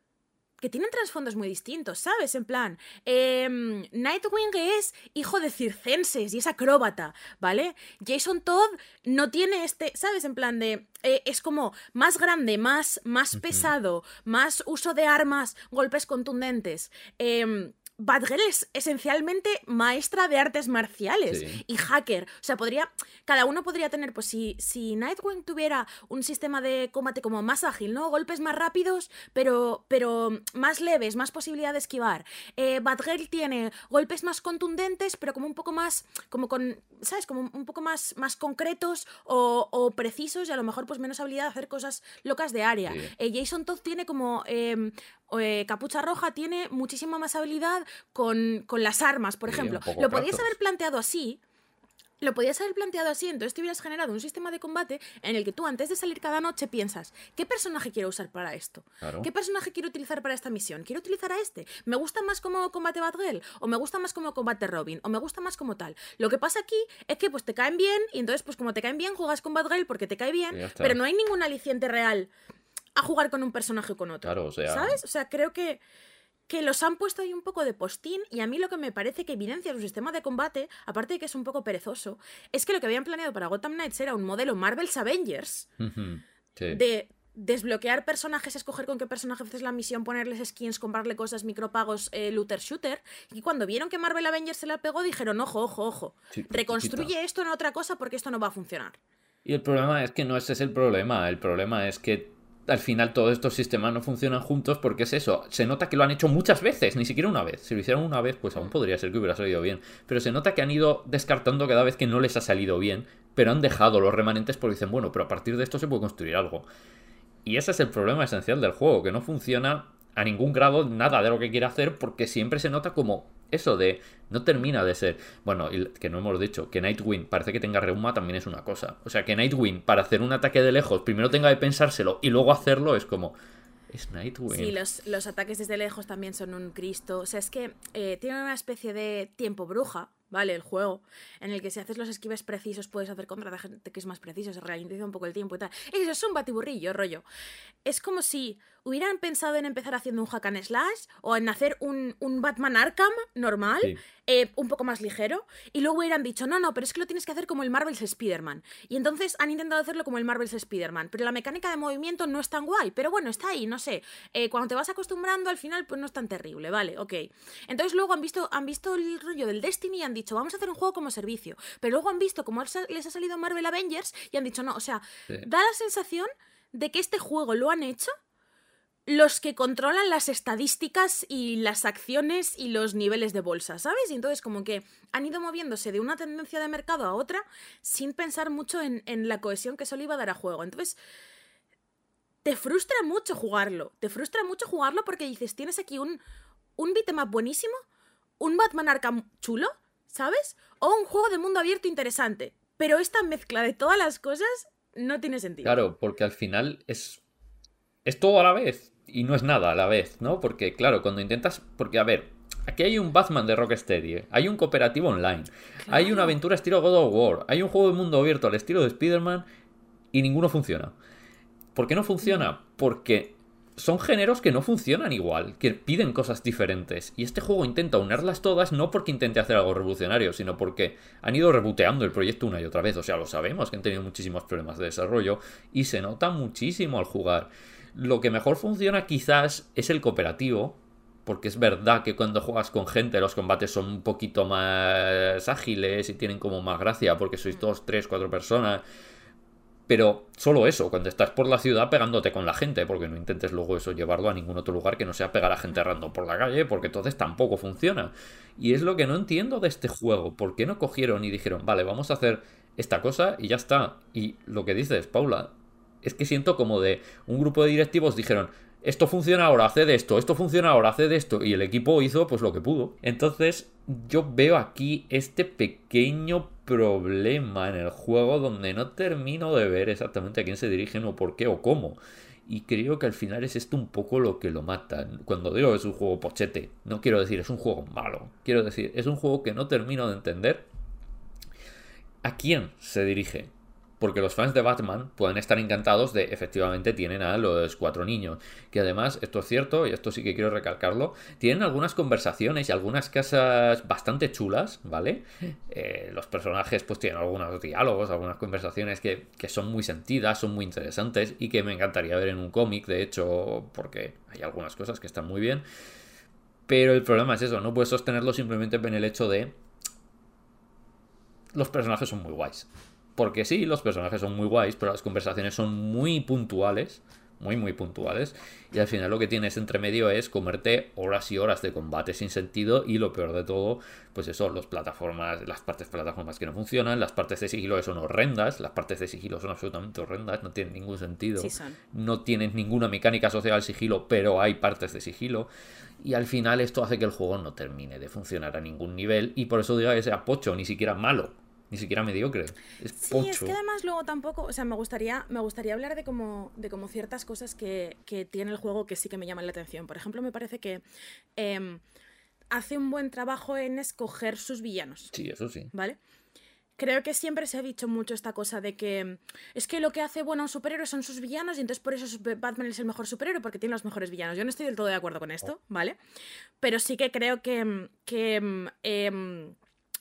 que tienen trasfondos muy distintos, ¿sabes? En plan, eh, Nightwing es hijo de circenses y es acróbata, ¿vale? Jason Todd no tiene este, ¿sabes? En plan de... eh, es como más grande, más, más Ujú. pesado, más uso de armas, golpes contundentes. Eh, Batgirl es esencialmente maestra de artes marciales Sí. y hacker. O sea, podría. Cada uno podría tener, pues si, si Nightwing tuviera un sistema de combate como más ágil, ¿no? Golpes más rápidos, pero, pero más leves, más posibilidad de esquivar. Eh, Batgirl tiene golpes más contundentes, pero como un poco más. Como con. ¿Sabes? Como un poco más, más concretos o, o precisos y a lo mejor pues menos habilidad de hacer cosas locas de área. Sí. Eh, Jason Todd tiene como. Eh, eh, Capucha Roja tiene muchísima más habilidad con, con las armas, por Sí, ejemplo. un poco Lo podías Kratos. haber planteado así. Lo podías haber planteado así, entonces te hubieras generado un sistema de combate en el que tú antes de salir cada noche piensas, ¿qué personaje quiero usar para esto? Claro. ¿Qué personaje quiero utilizar para esta misión? ¿Quiero utilizar a este? ¿Me gusta más como combate Batgirl? ¿O me gusta más como combate Robin? ¿O me gusta más como tal? Lo que pasa aquí es que pues te caen bien y entonces pues como te caen bien juegas con Batgirl porque te cae bien, Y ya está. pero no hay ningún aliciente real a jugar con un personaje o con otro. Claro, o sea- ¿Sabes? O sea, creo que que los han puesto ahí un poco de postín y a mí lo que me parece que evidencia su sistema de combate, aparte de que es un poco perezoso, es que lo que habían planeado para Gotham Knights era un modelo Marvel's Avengers Ujú. Sí. de desbloquear personajes, escoger con qué personaje haces la misión, ponerles skins, comprarle cosas, micropagos, eh, looter shooter, y cuando vieron que Marvel Avengers se la pegó dijeron, ojo, ojo, ojo, Sí, reconstruye poquito. esto en otra cosa porque esto no va a funcionar. Y el problema es que no ese es el problema. El problema es que al final todos estos sistemas no funcionan juntos porque es eso. Se nota que lo han hecho muchas veces, ni siquiera una vez. Si lo hicieran una vez, pues aún podría ser que hubiera salido bien. Pero se nota que han ido descartando cada vez que no les ha salido bien, pero han dejado los remanentes porque dicen, bueno, pero a partir de esto se puede construir algo. Y ese es el problema esencial del juego, que no funciona a ningún grado nada de lo que quiere hacer porque siempre se nota como eso de no termina de ser, bueno, y que no hemos dicho, que Nightwing parece que tenga reuma también es una cosa, o sea que Nightwing para hacer un ataque de lejos primero tenga que pensárselo y luego hacerlo es como, es Nightwing. Sí, los, los ataques desde lejos también son un Cristo. O sea, es que eh, tiene una especie de tiempo bruja, ¿vale? El juego, en el que si haces los esquives precisos puedes hacer contra la gente que es más preciso, se ralentiza un poco el tiempo y tal. Eso es un batiburrillo, rollo. Es como si hubieran pensado en empezar haciendo un hack and slash o en hacer un, un Batman Arkham normal, Sí. eh, un poco más ligero, y luego hubieran dicho, no, no, pero es que lo tienes que hacer como el Marvel's Spider-Man. Y entonces han intentado hacerlo como el Marvel's Spider-Man, pero la mecánica de movimiento no es tan guay, pero bueno, está ahí, no sé. Eh, cuando te vas acostumbrando al final, pues no es tan terrible, vale, ok. Entonces luego han visto, han visto el rollo del Destiny y han dicho, vamos a hacer un juego como servicio. Pero luego han visto cómo les ha salido Marvel Avengers y han dicho, no, o sea, Sí. da la sensación de que este juego lo han hecho los que controlan las estadísticas y las acciones y los niveles de bolsa, ¿sabes? Y entonces como que han ido moviéndose de una tendencia de mercado a otra sin pensar mucho en, en la cohesión que eso le iba a dar a juego. Entonces te frustra mucho jugarlo, te frustra mucho jugarlo porque dices, tienes aquí un, un beat'em up buenísimo, un Batman Arkham chulo, ¿sabes? O un juego de mundo abierto interesante, pero esta mezcla de todas las cosas no tiene sentido. Claro, porque al final es es todo a la vez y no es nada a la vez, ¿no? Porque claro, cuando intentas, porque a ver, aquí hay un Batman de Rocksteady, ¿eh? Hay un cooperativo online, Claro. hay una aventura estilo God of War, hay un juego de mundo abierto al estilo de Spider-Man y ninguno funciona. ¿Por qué no funciona? Porque son géneros que no funcionan igual, que piden cosas diferentes. Y este juego intenta unirlas todas no porque intente hacer algo revolucionario, sino porque han ido reboteando el proyecto una y otra vez. O sea, lo sabemos que han tenido muchísimos problemas de desarrollo y se nota muchísimo al jugar. Lo que mejor funciona quizás es el cooperativo, porque es verdad que cuando juegas con gente los combates son un poquito más ágiles y tienen como más gracia porque sois dos, tres, cuatro personas. Pero solo eso, cuando estás por la ciudad pegándote con la gente, porque no intentes luego eso llevarlo a ningún otro lugar que no sea pegar a gente random por la calle, porque entonces tampoco funciona. Y es lo que no entiendo de este juego. ¿Por qué no cogieron y dijeron, vale, vamos a hacer esta cosa y ya está? Y lo que dices, Paula, es que siento como de un grupo de directivos dijeron, esto funciona ahora, haced esto, esto funciona ahora, haced esto, y el equipo hizo pues lo que pudo. Entonces yo veo aquí este pequeño problema en el juego donde no termino de ver exactamente a quién se dirigen o por qué o cómo. Y creo que al final es esto un poco lo que lo mata. Cuando digo que es un juego pochete, no quiero decir es un juego malo. Quiero decir, es un juego que no termino de entender a quién se dirige. Porque los fans de Batman pueden estar encantados de, efectivamente, tienen a los cuatro niños. Que además, esto es cierto, y esto sí que quiero recalcarlo, tienen algunas conversaciones y algunas casas bastante chulas, ¿vale? Eh, los personajes pues tienen algunos diálogos, algunas conversaciones que, que son muy sentidas, son muy interesantes y que me encantaría ver en un cómic, de hecho, porque hay algunas cosas que están muy bien. Pero el problema es eso, no puedes sostenerlo simplemente en el hecho de... Los personajes son muy guays. Porque sí, los personajes son muy guays, pero las conversaciones son muy puntuales, muy muy puntuales, y al final lo que tienes entre medio es comerte horas y horas de combate sin sentido, y lo peor de todo, pues eso, las plataformas, las partes plataformas que no funcionan, las partes de sigilo que son horrendas, las partes de sigilo son absolutamente horrendas, no tienen ningún sentido, Sí son. no tienen ninguna mecánica asociada al sigilo, pero hay partes de sigilo, y al final esto hace que el juego no termine de funcionar a ningún nivel, y por eso digo que sea pocho, ni siquiera malo. Ni siquiera mediocre. Es pocho. Sí, es que además luego tampoco, o sea, me gustaría, me gustaría hablar de como, de como ciertas cosas que, que tiene el juego que sí que me llaman la atención. Por ejemplo, me parece que eh, hace un buen trabajo en escoger sus villanos. Sí, eso sí. ¿Vale? Creo que siempre se ha dicho mucho esta cosa de que es que lo que hace bueno a un superhéroe son sus villanos y entonces por eso Batman es el mejor superhéroe porque tiene los mejores villanos. Yo no estoy del todo de acuerdo con esto, ¿vale? Pero sí que creo que... que eh,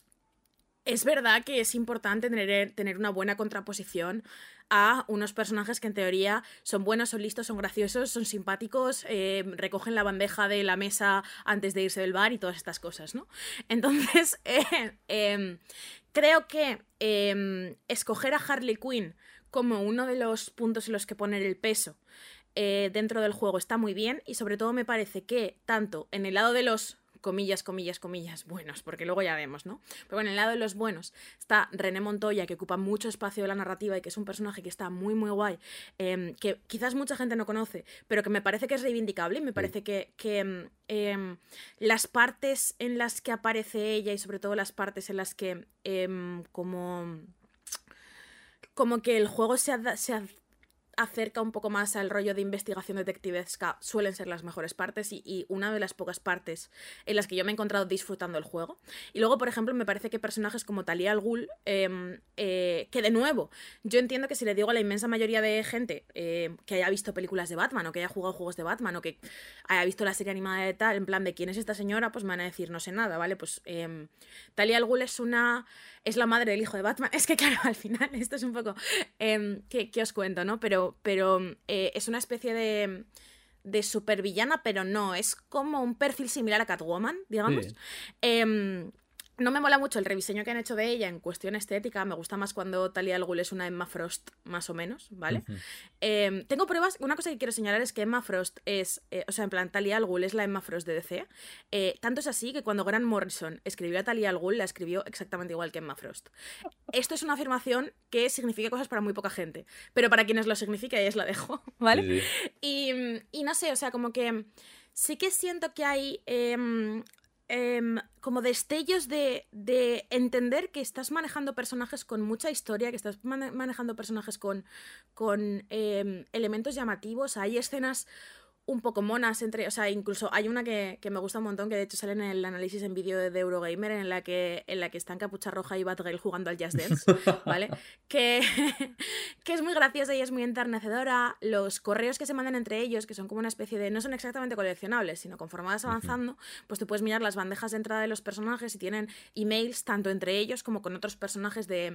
es verdad que es importante tener, tener una buena contraposición a unos personajes que en teoría son buenos, son listos, son graciosos, son simpáticos, eh, recogen la bandeja de la mesa antes de irse del bar y todas estas cosas, ¿no? Entonces, eh, eh, creo que eh, escoger a Harley Quinn como uno de los puntos en los que poner el peso eh, dentro del juego está muy bien, y sobre todo me parece que tanto en el lado de los... comillas, comillas, comillas, buenos, porque luego ya vemos, ¿no? Pero bueno, en el lado de los buenos está René Montoya, que ocupa mucho espacio de la narrativa y que es un personaje que está muy, muy guay, eh, que quizás mucha gente no conoce, pero que me parece que es reivindicable y me parece sí. que, que eh, las partes en las que aparece ella y sobre todo las partes en las que eh, como, como que el juego se, ha, se ha acerca un poco más al rollo de investigación detectivesca, suelen ser las mejores partes y, y una de las pocas partes en las que yo me he encontrado disfrutando el juego. Y luego, por ejemplo, me parece que personajes como Talia al Ghul, eh, eh, que de nuevo, yo entiendo que si le digo a la inmensa mayoría de gente eh, que haya visto películas de Batman o que haya jugado juegos de Batman o que haya visto la serie animada de tal, en plan de quién es esta señora, pues me van a decir no sé nada, ¿vale? Pues eh, Talia al Ghul es una... es la madre del hijo de Batman. Es que claro, al final esto es un poco... Eh, ¿qué, ¿Qué os cuento, no? Pero, pero eh, es una especie de, de supervillana, pero no. Es como un perfil similar a Catwoman, digamos. Sí. Eh, no me mola mucho el rediseño que han hecho de ella en cuestión estética. Me gusta más cuando Talia al Ghul es una Emma Frost, más o menos, ¿vale? Uh-huh. Eh, tengo pruebas. Una cosa que quiero señalar es que Emma Frost es... Eh, o sea, en plan, Talia al Ghul es la Emma Frost de D C. Eh, tanto es así que cuando Grant Morrison escribió a Talia al Ghul, la escribió exactamente igual que Emma Frost. Esto es una afirmación que significa cosas para muy poca gente. Pero para quienes lo significa, ahí os la dejo, ¿vale? Sí, sí. Y, y no sé, o sea, como que... Sí que siento que hay... Eh, Eh, como destellos de, de entender que estás manejando personajes con mucha historia, que estás man- manejando personajes con, con eh, elementos llamativos. Hay escenas un poco monas entre, o sea, incluso hay una que, que me gusta un montón, que de hecho sale en el análisis en vídeo de, de Eurogamer, en la que en la que están Capucha Roja y Batgirl jugando al Just Dance, ¿vale? que, que es muy graciosa y es muy enternecedora. Los correos que se mandan entre ellos, que son como una especie de, no son exactamente coleccionables, sino conforme vas avanzando, uh-huh. pues tú puedes mirar las bandejas de entrada de los personajes y tienen emails tanto entre ellos como con otros personajes de...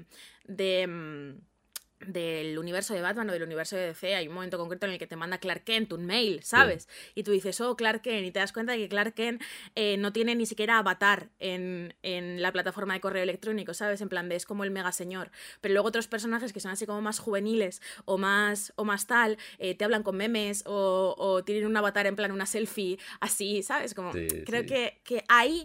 de del universo de Batman o del universo de D C. Hay un momento concreto en el que te manda Clark Kent un mail, ¿sabes? Sí. Y tú dices, oh, Clark Kent, y te das cuenta de que Clark Kent eh, no tiene ni siquiera avatar en, en la plataforma de correo electrónico, ¿sabes? En plan de, es como el mega señor. Pero luego otros personajes que son así como más juveniles o más, o más tal, eh, te hablan con memes o, o tienen un avatar en plan una selfie así, ¿sabes? Como, sí, creo sí. Que, que ahí...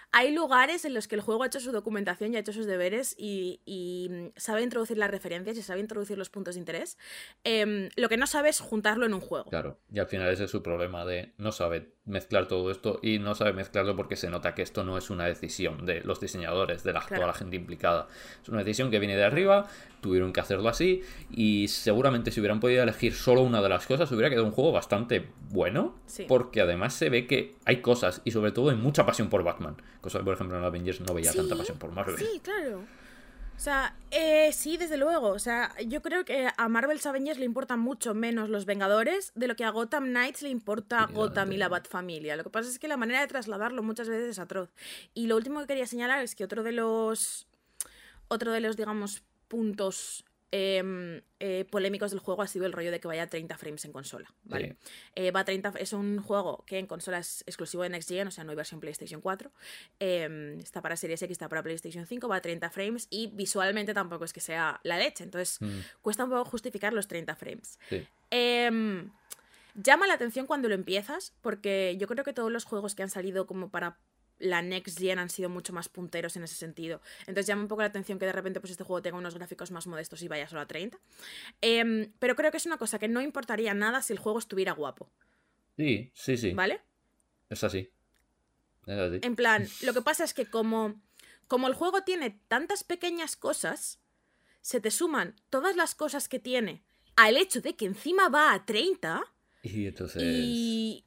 hay lugares en los que el juego ha hecho su documentación y ha hecho sus deberes y, y sabe introducir las referencias y sabe introducir los puntos de interés. Eh, lo que no sabe es juntarlo en un juego. Claro, y al final ese es su problema de no sabe mezclar todo esto y no sabe mezclarlo porque se nota que esto no es una decisión de los diseñadores, de la, Claro. toda la gente implicada. Es una decisión que viene de arriba, tuvieron que hacerlo así y seguramente si hubieran podido elegir solo una de las cosas hubiera quedado un juego bastante bueno, Sí. porque además se ve que hay cosas y sobre todo hay mucha pasión por Batman. Cosa que por ejemplo en Avengers no veía Sí, tanta pasión por Marvel. Sí, claro. O sea, eh, sí, desde luego. O sea, yo creo que a Marvel's Avengers le importan mucho menos los Vengadores de lo que a Gotham Knights le importa Sí, Gotham y la realmente. Batfamilia. Lo que pasa es que la manera de trasladarlo muchas veces es atroz. Y lo último que quería señalar es que otro de los, otro de los, digamos, puntos eh, eh, polémicos del juego ha sido el rollo de que vaya a treinta frames en consola, ¿vale? Sí. Eh, va a treinta, es un juego que en consola es exclusivo de Next Gen, o sea, no hay versión PlayStation cuatro. Eh, está para Series X, está para PlayStation cinco, va a treinta frames y visualmente tampoco es que sea la leche, entonces Mm, cuesta un poco justificar los treinta frames. sí. Eh, llama la atención cuando lo empiezas, porque yo creo que todos los juegos que han salido como para la Next Gen han sido mucho más punteros en ese sentido. Entonces llama un poco la atención que de repente pues este juego tenga unos gráficos más modestos y vaya solo a treinta. Eh, pero creo que es una cosa que no importaría nada si el juego estuviera guapo, Sí, sí, sí. ¿vale? Es así. Es así. En plan, lo que pasa es que como, como el juego tiene tantas pequeñas cosas, se te suman todas las cosas que tiene al hecho de que encima va a treinta Y entonces... y,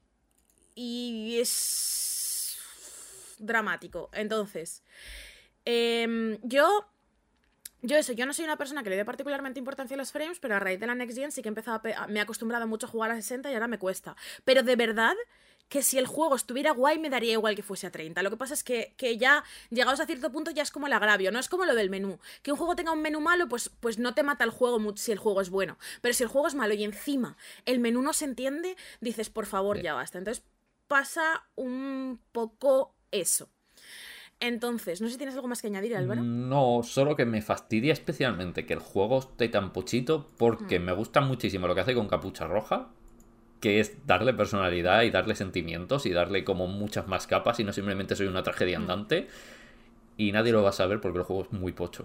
y es dramático. Entonces, em, yo... Yo eso, yo no soy una persona que le dé particularmente importancia a los frames, pero a raíz de la Next Gen sí que he empezado a pe- me he acostumbrado mucho a jugar a sesenta y ahora me cuesta. Pero de verdad que si el juego estuviera guay me daría igual que fuese a treinta. Lo que pasa es que, que ya, llegados a cierto punto, ya es como el agravio, no es como lo del menú. Que un juego tenga un menú malo, pues, pues no te mata el juego mu- si el juego es bueno. Pero si el juego es malo y encima el menú no se entiende, dices, por favor, Sí. ya basta. Entonces pasa un poco eso. Entonces, no sé si tienes algo más que añadir, Álvaro. No, solo que me fastidia especialmente que el juego esté tan pochito porque Hmm. me gusta muchísimo lo que hace con Capucha Roja, que es darle personalidad y darle sentimientos y darle como muchas más capas y no simplemente soy una tragedia Hmm. andante y nadie lo va a saber porque el juego es muy pocho.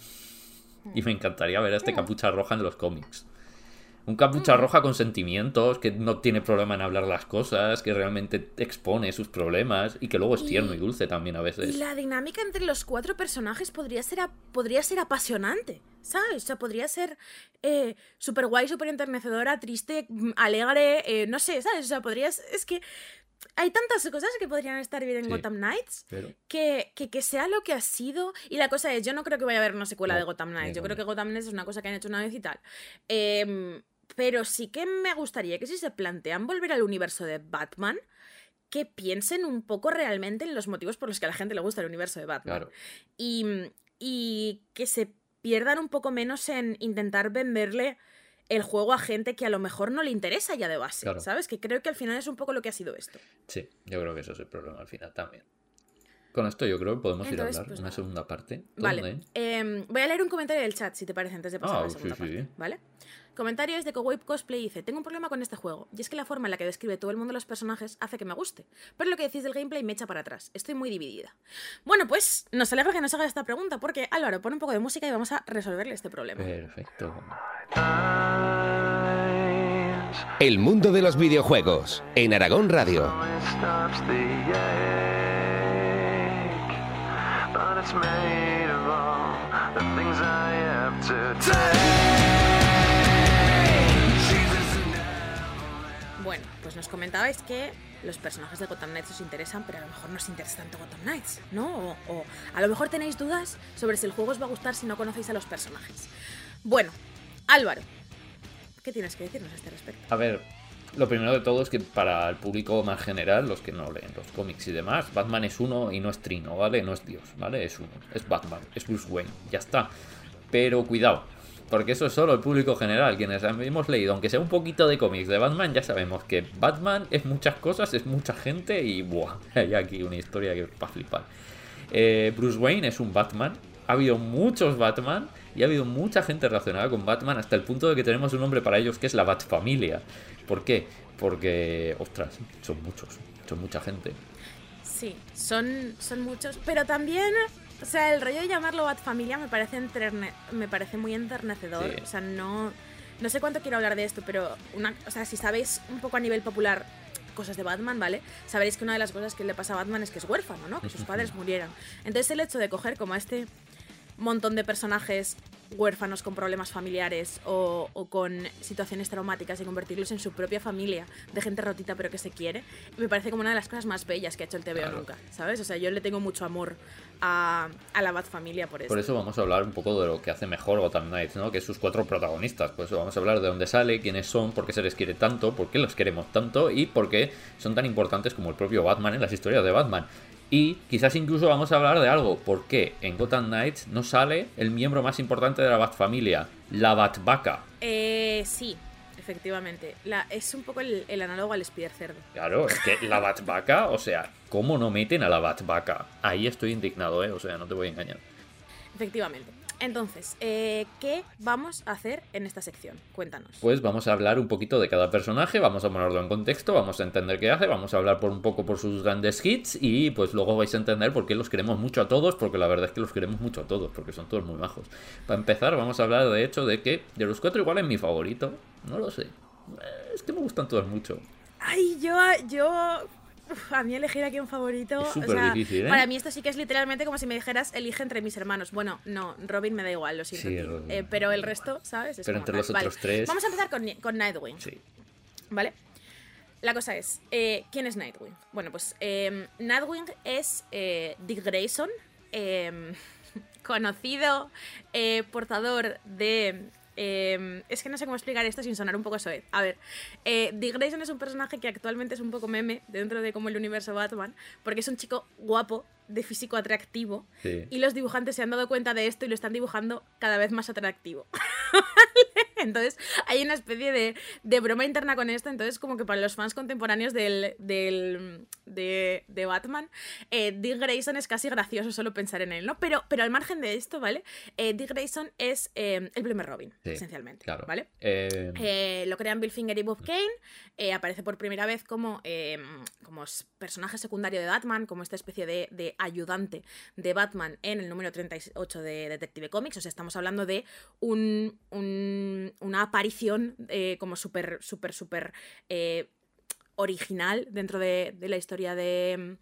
Y me encantaría ver a este Capucha Roja en los cómics. Un Capucha Roja con sentimientos, que no tiene problema en hablar las cosas, que realmente expone sus problemas y que luego es tierno y dulce también a Y veces. la dinámica entre los cuatro personajes podría ser, a- podría ser apasionante, ¿sabes? O sea, podría ser eh, súper guay, súper enternecedora, triste, mm, alegre, eh, no sé, ¿sabes? O sea, podrías... Es que hay tantas cosas que podrían estar bien en Sí. Gotham Knights Pero... que, que, que sea lo que ha sido. Y la cosa es, yo no creo que vaya a haber una secuela No, de Gotham Knights. ni Yo creo coña. que Gotham Knights es una cosa que han hecho una vez y tal. Em, pero sí que me gustaría que si se plantean volver al universo de Batman, que piensen un poco realmente en los motivos por los que a la gente le gusta el universo de Batman. Claro. Y, y que se pierdan un poco menos en intentar venderle el juego a gente que a lo mejor no le interesa ya de base, Claro. ¿sabes? Que creo que al final es un poco lo que ha sido esto. Sí, yo creo que eso es el problema al final también. Con esto yo creo que podemos Entonces, ir a hablar pues una nada. segunda parte. Vale, ¿Dónde? em, voy a leer un comentario del chat, si te parece, antes de pasar Ah, a la sí, segunda sí, parte, sí. ¿vale? Comentario es de Cowape Cosplay y dice: tengo un problema con este juego, y es que la forma en la que describe todo el mundo de los personajes hace que me guste, pero lo que decís del gameplay me echa para atrás, estoy muy dividida. Bueno, pues nos alegra que nos haga esta pregunta, porque Álvaro, pon un poco de música y vamos a resolverle este problema. Perfecto. El mundo de los videojuegos en Aragón Radio. It stops the ache, but it's made of all the things I have to take. Bueno, pues nos comentabais que los personajes de Gotham Knights os interesan, pero a lo mejor no os interesa tanto Gotham Knights, ¿no? O, o a lo mejor tenéis dudas sobre si el juego os va a gustar si no conocéis a los personajes. Bueno, Álvaro, ¿qué tienes que decirnos a este respecto? A ver, lo primero de todo es que para el público más general, los que no leen los cómics y demás, Batman es uno y no es Trino, ¿vale? No es Dios, ¿vale? Es uno, es Batman, es Bruce Wayne, ya está. Pero cuidado, porque eso es solo el público general. Quienes hemos leído, aunque sea un poquito de cómics de Batman, ya sabemos que Batman es muchas cosas, es mucha gente y ¡buah! Hay aquí una historia que es para flipar. Eh, Bruce Wayne es un Batman, ha habido muchos Batman y ha habido mucha gente relacionada con Batman hasta el punto de que tenemos un nombre para ellos que es la Batfamilia. ¿Por qué? Porque, ostras, son muchos, son mucha gente. Sí, son, son muchos, pero también, o sea, el rollo de llamarlo Batfamilia me parece enterne- me parece muy enternecedor. Sí. O sea, no, no sé cuánto quiero hablar de esto, pero una, o sea, si sabéis un poco a nivel popular cosas de Batman, ¿vale? Sabréis que una de las cosas que le pasa a Batman es que es huérfano, ¿no? Que sus padres murieran. Entonces el hecho de coger como a este montón de personajes huérfanos con problemas familiares o, o con situaciones traumáticas y convertirlos en su propia familia de gente rotita pero que se quiere, me parece como una de las cosas más bellas que ha hecho el T V O Claro. nunca, ¿sabes? O sea, yo le tengo mucho amor a, a la Batfamilia por eso. Por eso vamos a hablar un poco de lo que hace mejor Gotham Knights, ¿no? Que es sus cuatro protagonistas. Por eso vamos a hablar de dónde sale, quiénes son, por qué se les quiere tanto, por qué los queremos tanto y por qué son tan importantes como el propio Batman en las historias de Batman. Y quizás incluso vamos a hablar de algo, por qué en Gotham Knights no sale el miembro más importante de la Batfamilia, la Batvaca. Eh, sí, efectivamente. La, es un poco el, el análogo al Spider Cerdo. Claro, es que la Batvaca, o sea, ¿cómo no meten a la Batvaca? Ahí estoy indignado, ¿eh? O sea, no te voy a engañar. Efectivamente. Entonces, eh, ¿qué vamos a hacer en esta sección? Cuéntanos. Pues vamos a hablar un poquito de cada personaje, vamos a ponerlo en contexto, vamos a entender qué hace, vamos a hablar por un poco por sus grandes hits y pues luego vais a entender por qué los queremos mucho a todos, porque la verdad es que los queremos mucho a todos, porque son todos muy majos. Para empezar, vamos a hablar de hecho de que de los cuatro igual es mi favorito, no lo sé, es que me gustan todos mucho. Ay, yo, yo... Uf, a mí elegir aquí un favorito... Es o súper sea, difícil, ¿eh? Para mí esto sí que es literalmente como si me dijeras elige entre mis hermanos. Bueno, no, Robin me da igual, lo siento. Sí, tío. Robin. Eh, pero el resto, ¿sabes? Es Pero como entre tal. los otros Vale. tres- Vamos a empezar con, con Nightwing, Sí. ¿vale? La cosa es, eh, ¿quién es Nightwing? Bueno, pues eh, Nightwing es eh, Dick Grayson, eh, conocido eh, portador de... Eh, es que no sé cómo explicar esto sin sonar un poco soez. A ver, eh, Dick Grayson es un personaje que actualmente es un poco meme dentro de como el universo Batman, porque es un chico guapo, de físico atractivo, Sí. y los dibujantes se han dado cuenta de esto y lo están dibujando cada vez más atractivo. Entonces hay una especie de, de broma interna con esto. Entonces como que para los fans contemporáneos del, del, de, de Batman, eh, Dick Grayson es casi gracioso solo pensar en él, ¿no? Pero, pero al margen de esto, ¿vale? Eh, Dick Grayson es eh, el primer Robin, Sí, esencialmente, claro. ¿vale? Eh, Eh, lo crean Bill Finger y Bob Kane. eh, aparece por primera vez como, eh, como s- personaje secundario de Batman, como esta especie de, de ayudante de Batman en el número treinta y ocho de Detective Comics. O sea, estamos hablando de un, un- una aparición eh, como súper, súper, súper eh, original dentro de, de la historia de,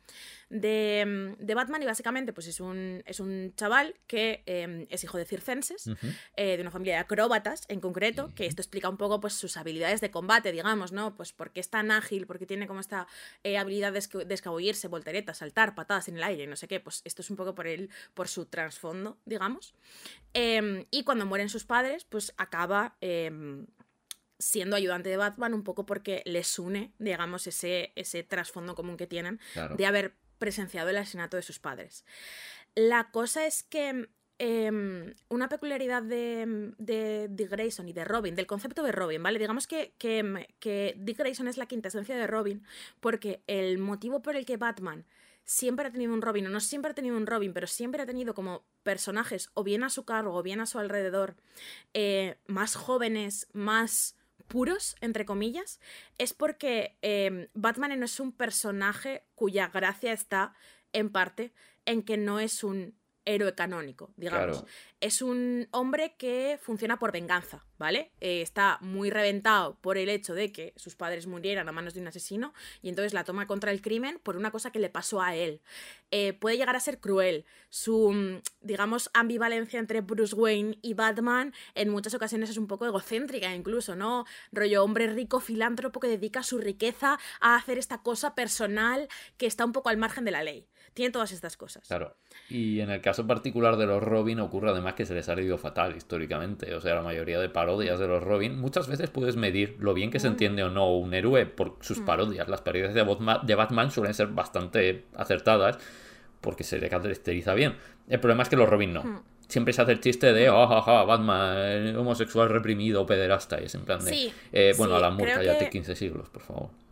de, de Batman. Y básicamente pues es un, es un chaval que eh, es hijo de circenses, ujú. eh, de una familia de acróbatas en concreto, que esto explica un poco pues sus habilidades de combate, digamos, ¿no? Pues porque es tan ágil, porque tiene como esta eh, habilidad de, esca- de escabullirse, volteretas, saltar, patadas en el aire, no sé qué, pues esto es un poco por él, por su trasfondo, digamos. Eh, y cuando mueren sus padres, pues acaba... eh, siendo ayudante de Batman un poco porque les une, digamos, ese, ese trasfondo común que tienen Claro. de haber presenciado el asesinato de sus padres. La cosa es que eh, una peculiaridad de, de Dick Grayson y de Robin, del concepto de Robin, ¿vale? Digamos que, que, que Dick Grayson es la quintesencia de Robin porque el motivo por el que Batman siempre ha tenido un Robin, o no siempre ha tenido un Robin, pero siempre ha tenido como personajes o bien a su cargo o bien a su alrededor eh, más jóvenes, más puros, entre comillas, es porque eh, Batman no es un personaje cuya gracia está, en parte, en que no es un héroe canónico, digamos. Claro. Es un hombre que funciona por venganza, ¿vale? Eh, está muy reventado por el hecho de que sus padres murieran a manos de un asesino y entonces la toma contra el crimen por una cosa que le pasó a él. Eh, puede llegar a ser cruel. Su, mm, digamos, ambivalencia entre Bruce Wayne y Batman en muchas ocasiones es un poco egocéntrica incluso, ¿no? Rollo hombre rico, filántropo que dedica su riqueza a hacer esta cosa personal que está un poco al margen de la ley. Tiene todas estas cosas. Claro. Y en el caso particular de los Robin ocurre además que se les ha ido fatal históricamente. O sea, la mayoría de parodias de los Robin, muchas veces puedes medir lo bien que se entiende o no un héroe por sus parodias. Las parodias de Batman, de Batman suelen ser bastante acertadas porque se le caracteriza bien. El problema es que los Robin no. Siempre se hace el chiste de, oh, jaja, Batman, homosexual reprimido, pederasta. Y es en plan de, Sí, eh, bueno, sí, Alan Moore, creo cállate que- quince siglos, por favor.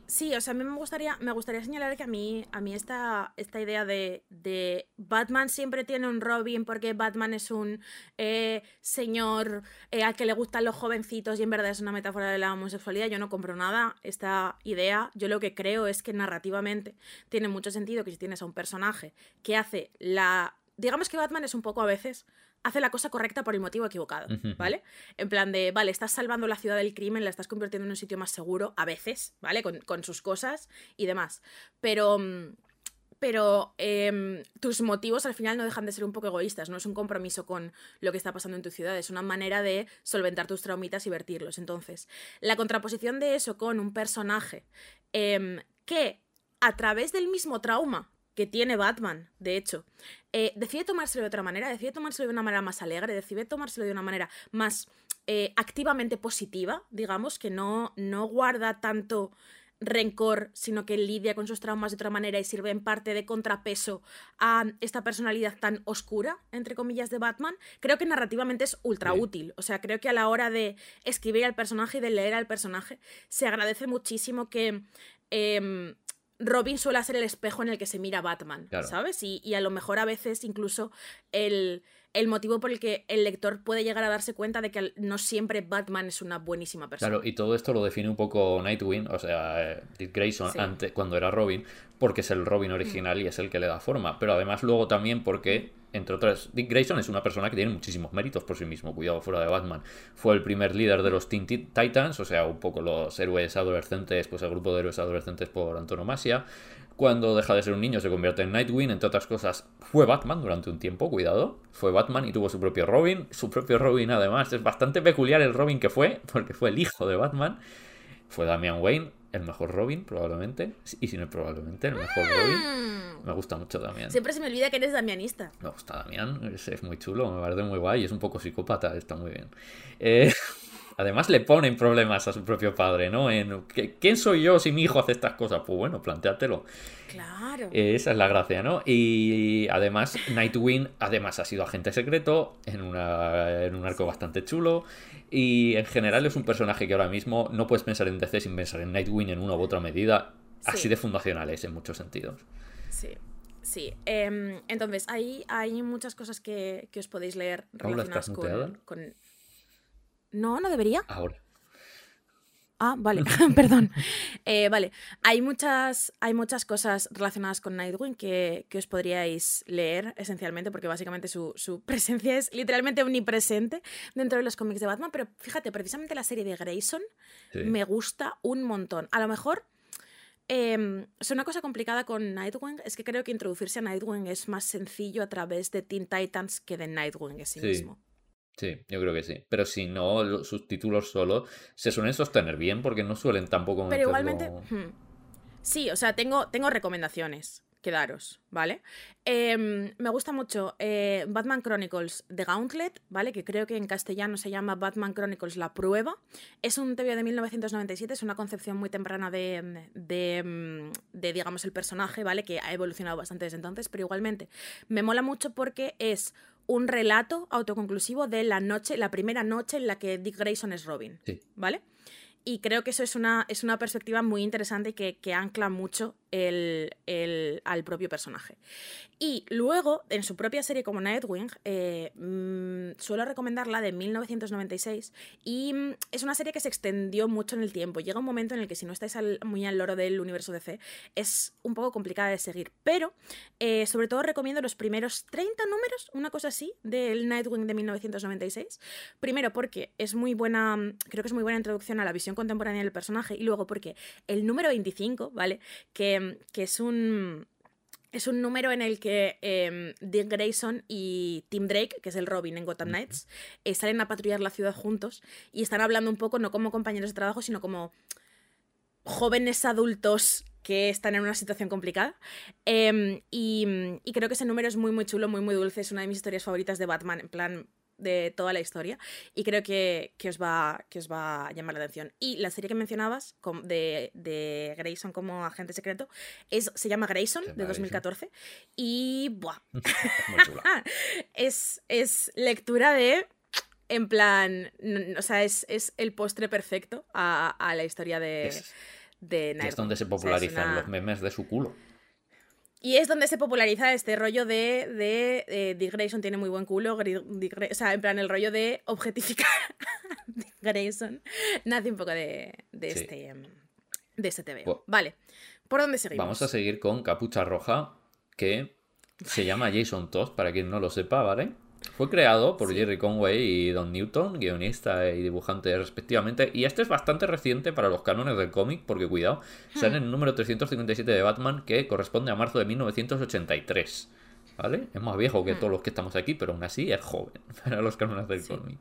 Sí, o sea, a mí me gustaría, me gustaría señalar que a mí, a mí esta, esta idea de, de Batman siempre tiene un Robin porque Batman es un eh, señor eh, al que le gustan los jovencitos y en verdad es una metáfora de la homosexualidad, yo no compro nada esta idea. Yo lo que creo es que narrativamente tiene mucho sentido que si tienes a un personaje que hace la... Digamos que Batman es un poco a veces... hace la cosa correcta por el motivo equivocado, ¿vale? En plan de, vale, estás salvando la ciudad del crimen, la estás convirtiendo en un sitio más seguro, a veces, ¿vale? Con, con sus cosas y demás. Pero... Pero eh, tus motivos al final no dejan de ser un poco egoístas, no es un compromiso con lo que está pasando en tu ciudad, es una manera de solventar tus traumitas y vertirlos. Entonces, la contraposición de eso con un personaje eh, que a través del mismo trauma que tiene Batman, de hecho, eh, decide tomárselo de otra manera, decide tomárselo de una manera más alegre, decide tomárselo de una manera más eh, activamente positiva, digamos, que no, no guarda tanto rencor, sino que lidia con sus traumas de otra manera y sirve en parte de contrapeso a esta personalidad tan oscura, entre comillas, de Batman. Creo que narrativamente es ultra sí. útil. O sea, creo que a la hora de escribir al personaje y de leer al personaje se agradece muchísimo que... Eh, Robin suele ser el espejo en el que se mira Batman, claro. ¿sabes? Y, y a lo mejor a veces incluso el, el motivo por el que el lector puede llegar a darse cuenta de que no siempre Batman es una buenísima persona. Claro, y todo esto lo define un poco Nightwing, o sea, Dick Grayson, sí. antes, cuando era Robin, porque es el Robin original mm. y es el que le da forma. Pero además luego también porque, entre otras, Dick Grayson es una persona que tiene muchísimos méritos por sí mismo, cuidado, fuera de Batman. Fue el primer líder de los Teen Titans, o sea, un poco los héroes adolescentes, pues el grupo de héroes adolescentes por antonomasia. Cuando deja de ser un niño se convierte en Nightwing, entre otras cosas, fue Batman durante un tiempo, cuidado. Fue Batman y tuvo su propio Robin. Su propio Robin, además, es bastante peculiar el Robin que fue, porque fue el hijo de Batman. Fue Damian Wayne, el mejor Robin, probablemente. Y si no es probablemente, el mejor Robin. Me gusta mucho Damian. Siempre se me olvida que eres damianista. Me gusta Damian, es, es muy chulo, me parece muy guay. Es un poco psicópata, está muy bien. Eh... Además le ponen problemas a su propio padre, ¿no? En ¿quién soy yo si mi hijo hace estas cosas? Pues bueno, plantéatelo. Claro. Eh, esa es la gracia, ¿no? Y además Nightwing además ha sido agente secreto en, una, en un arco bastante chulo. Y en general es un personaje que ahora mismo no puedes pensar en D C sin pensar en Nightwing en una u otra medida. Sí. Así de fundacionales en muchos sentidos. Sí. Sí, eh, entonces hay, hay muchas cosas que, que os podéis leer relacionadas con, con... No, no debería. Ahora. Ah, vale, perdón. Eh, vale, hay muchas, hay muchas cosas relacionadas con Nightwing que, que os podríais leer esencialmente porque básicamente su, su presencia es literalmente omnipresente dentro de los cómics de Batman, pero fíjate, precisamente la serie de Grayson sí. me gusta un montón. A lo mejor eh, es una cosa complicada con Nightwing, es que creo que introducirse a Nightwing es más sencillo a través de Teen Titans que de Nightwing en sí, sí. mismo. Sí, yo creo que sí. Pero si no, sus títulos solo se suelen sostener bien porque no suelen tampoco... Pero igualmente... Hmm, sí, o sea, tengo, tengo recomendaciones que daros, ¿vale? Eh, me gusta mucho eh, Batman Chronicles The Gauntlet, ¿vale? Que creo que en castellano se llama Batman Chronicles La Prueba. Es un T V O de mil novecientos noventa y siete, es una concepción muy temprana de, de, de, digamos, el personaje, ¿vale? Que ha evolucionado bastante desde entonces, pero igualmente me mola mucho porque es un relato autoconclusivo de la noche, la primera noche en la que Dick Grayson es Robin, sí. ¿vale? Y creo que eso es una, es una perspectiva muy interesante que, que ancla mucho el, el, al propio personaje. Y luego, en su propia serie como Nightwing, eh, mmm, suelo recomendarla de mil novecientos noventa y seis y mmm, es una serie que se extendió mucho en el tiempo. Llega un momento en el que si no estáis al, muy al loro del universo D C es un poco complicada de seguir, pero eh, sobre todo recomiendo los primeros treinta números, una cosa así, del Nightwing de mil novecientos noventa y seis. Primero porque es muy buena, creo que es muy buena introducción a la visión contemporánea del personaje, y luego porque el número veinticinco, ¿vale? Que, que es un... Es un número en el que eh, Dick Grayson y Tim Drake, que es el Robin en Gotham Knights, eh, salen a patrullar la ciudad juntos y están hablando un poco no como compañeros de trabajo, sino como jóvenes adultos que están en una situación complicada. Eh, y, y creo que ese número es muy, muy chulo, muy, muy dulce. Es una de mis historias favoritas de Batman, en plan... de toda la historia, y creo que, que, os va, que os va a llamar la atención. Y la serie que mencionabas de, de Grayson como agente secreto es, se llama Grayson, de dos mil catorce, y ¡buah! es, es lectura de... En plan, o sea, es, es el postre perfecto a, a la historia de, de Nightwing. Y es donde se O sea, es popularizan una- los memes de su culo. Y es donde se populariza este rollo de, de eh, Dick Grayson tiene muy buen culo, Gri- Dick Gra- o sea, en plan el rollo de objetificar a Dick Grayson. Nace un poco de, de Sí. este em, de este T V O. Pues- Vale, ¿por dónde seguimos? Vamos a seguir con Capucha Roja, que se llama Jason Todd, para quien no lo sepa, ¿vale? Fue creado por Sí. Jerry Conway y Don Newton, guionista y dibujante respectivamente, y este es bastante reciente para los cánones del cómic, porque cuidado, sale en el número trescientos cincuenta y siete de Batman, que corresponde a marzo de mil novecientos ochenta y tres, ¿vale? Es más viejo que todos los que estamos aquí, pero aún así es joven para los cánones del Sí. cómic.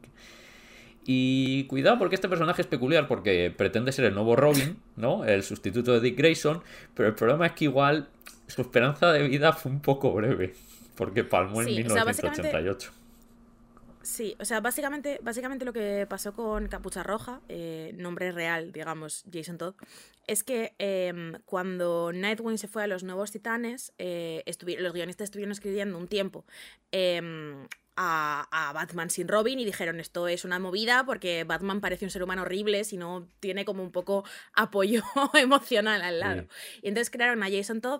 Y cuidado porque este personaje es peculiar porque pretende ser el nuevo Robin, ¿no? El sustituto de Dick Grayson, pero el problema es que igual su esperanza de vida fue un poco breve, porque palmó en Sí, o mil sea, novecientos ochenta y ocho. Sí, o sea, básicamente, básicamente lo que pasó con Capucha Roja, eh, nombre real, digamos, Jason Todd, es que em, cuando Nightwing se fue a los Nuevos Titanes, eh, estuvi- los guionistas estuvieron escribiendo un tiempo em, a, a Batman sin Robin y dijeron, esto es una movida porque Batman parece un ser humano horrible si no tiene como un poco apoyo emocional al lado. Sí. Y entonces crearon a Jason Todd,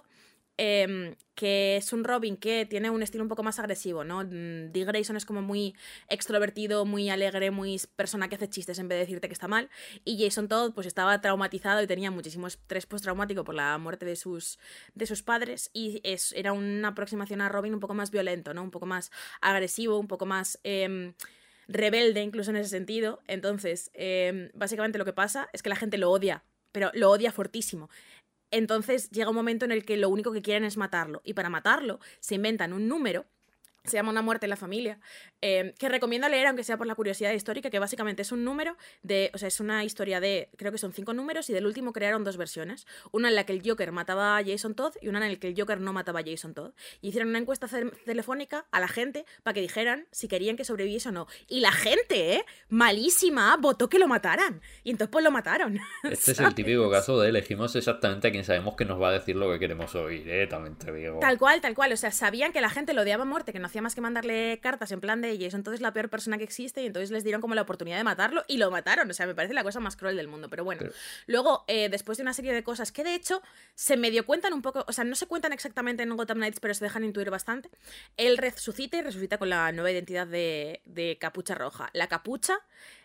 em, que es un Robin que tiene un estilo un poco más agresivo, ¿no? Mm, Dick Grayson es como muy extrovertido, muy alegre, muy persona que hace chistes en vez de decirte que está mal. Y Jason Todd pues estaba traumatizado y tenía muchísimo estrés postraumático por la muerte de sus, de sus padres. Y es, era una aproximación a Robin un poco más violento, ¿no? Un poco más agresivo, un poco más... em, rebelde incluso en ese sentido. Entonces, em, básicamente lo que pasa es que la gente lo odia, pero lo odia fortísimo. Entonces llega un momento en el que lo único que quieren es matarlo. Y para matarlo se inventan un número, se llama Una muerte en la familia, eh, que recomiendo leer, aunque sea por la curiosidad histórica, que básicamente es un número de... O sea, es una historia de... Creo que son cinco números y del último crearon dos versiones. Una en la que el Joker mataba a Jason Todd y una en la que el Joker no mataba a Jason Todd. Y hicieron una encuesta ce- telefónica a la gente para que dijeran si querían que sobreviviese o no. Y la gente, ¿eh? Malísima, votó que lo mataran. Y entonces pues lo mataron. Este es el ¿sabes? típico caso de elegimos exactamente a quien sabemos que nos va a decir lo que queremos oír, ¿eh? También te digo. Tal cual, tal cual. O sea, sabían que la gente lo odiaba a muerte, que no hacía más que mandarle cartas en plan de Jason Todd es la peor persona que existe, y entonces les dieron como la oportunidad de matarlo y lo mataron. O sea, me parece la cosa más cruel del mundo. Pero bueno, Pero- luego, eh, después de una serie de cosas que de hecho se medio cuentan un poco, o sea, no se cuentan exactamente en Gotham Knights, pero se dejan intuir bastante. Él resucita y resucita con la nueva identidad de, de Capucha Roja. La capucha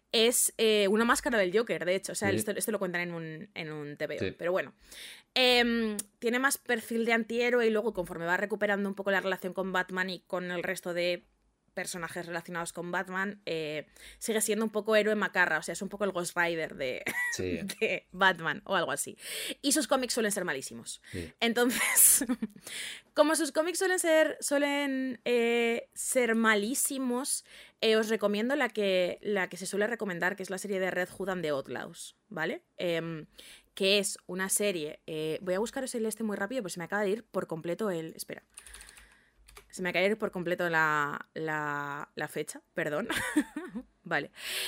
es eh, una máscara del Joker, de hecho. O sea, Sí. esto, esto lo cuentan en un, en un T V O. Sí. Pero bueno. Em, tiene más perfil de antihéroe y luego conforme va recuperando un poco la relación con Batman y con el resto de personajes relacionados con Batman, eh, sigue siendo un poco héroe macarra, o sea, es un poco el Ghost Rider de, Sí. de Batman o algo así. Y sus cómics suelen ser malísimos. Sí. Entonces, como sus cómics suelen ser, suelen, eh, ser malísimos, eh, os recomiendo la que, la que se suele recomendar, que es la serie de Red Hood and the Outlaws, ¿vale? Em, que es una serie... eh, voy a buscaros el este muy rápido, pues se me acaba de ir por completo el... Espera. Se me acaba de ir por completo la, la, la fecha, perdón. Vale.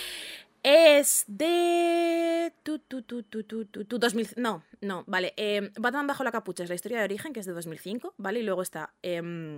Es de... Tu, tu, tu, tu, tu, tu, tu, dos mil... No, no, vale. Eh, Batman bajo la capucha es la historia de origen, que es de dos mil cinco, ¿vale? Y luego está... em,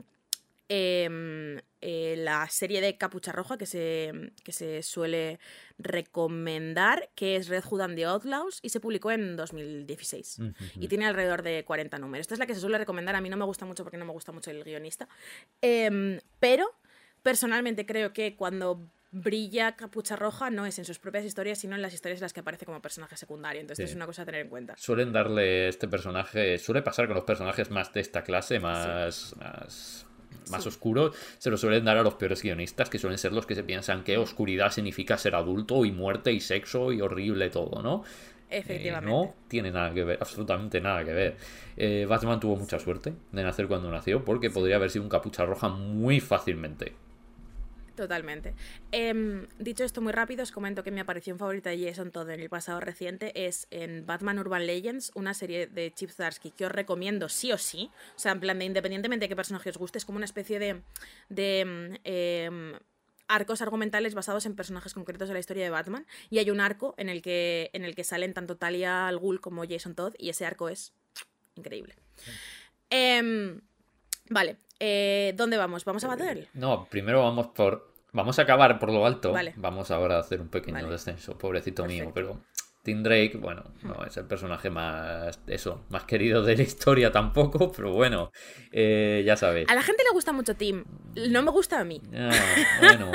em, eh, la serie de Capucha Roja que se, que se suele recomendar, que es Red Hood and the Outlaws, y se publicó en dos mil dieciséis. Ujú. Y tiene alrededor de cuarenta números. Esta es la que se suele recomendar. A mí no me gusta mucho porque no me gusta mucho el guionista. Em, pero, personalmente creo que cuando brilla Capucha Roja no es en sus propias historias, sino en las historias en las que aparece como personaje secundario. Entonces Sí. es una cosa a tener en cuenta. Suelen darle este personaje, suele pasar con los personajes más de esta clase, más, más, más Sí. oscuros, se lo suelen dar a los peores guionistas, que suelen ser los que se piensan que oscuridad significa ser adulto y muerte y sexo y horrible todo, ¿no? Efectivamente. Eh, no tiene nada que ver, absolutamente nada que ver. Eh, Batman tuvo mucha suerte de nacer cuando nació, porque podría haber sido un Capucha Roja muy fácilmente. Totalmente. Em, dicho esto muy rápido, os comento que mi aparición favorita de Jason Todd en el pasado reciente es en Batman Urban Legends, una serie de Chip Zdarsky que os recomiendo sí o sí. O sea, en plan de independientemente de qué personaje os guste, es como una especie de, de em, arcos argumentales basados en personajes concretos de la historia de Batman. Y hay un arco en el que, en el que salen tanto Talia al Ghul como Jason Todd, y ese arco es increíble. Em, vale, eh, ¿dónde vamos? ¿Vamos a Batgirl? No, primero vamos por... Vamos a acabar por lo alto. Vale. Vamos ahora a hacer un pequeño Vale. descenso, pobrecito mío, Perfecto. pero Tim Drake, bueno, no es el personaje más, eso, más querido de la historia tampoco, pero bueno, eh, ya sabes. A la gente le gusta mucho Tim, no me gusta a mí. Ah, bueno.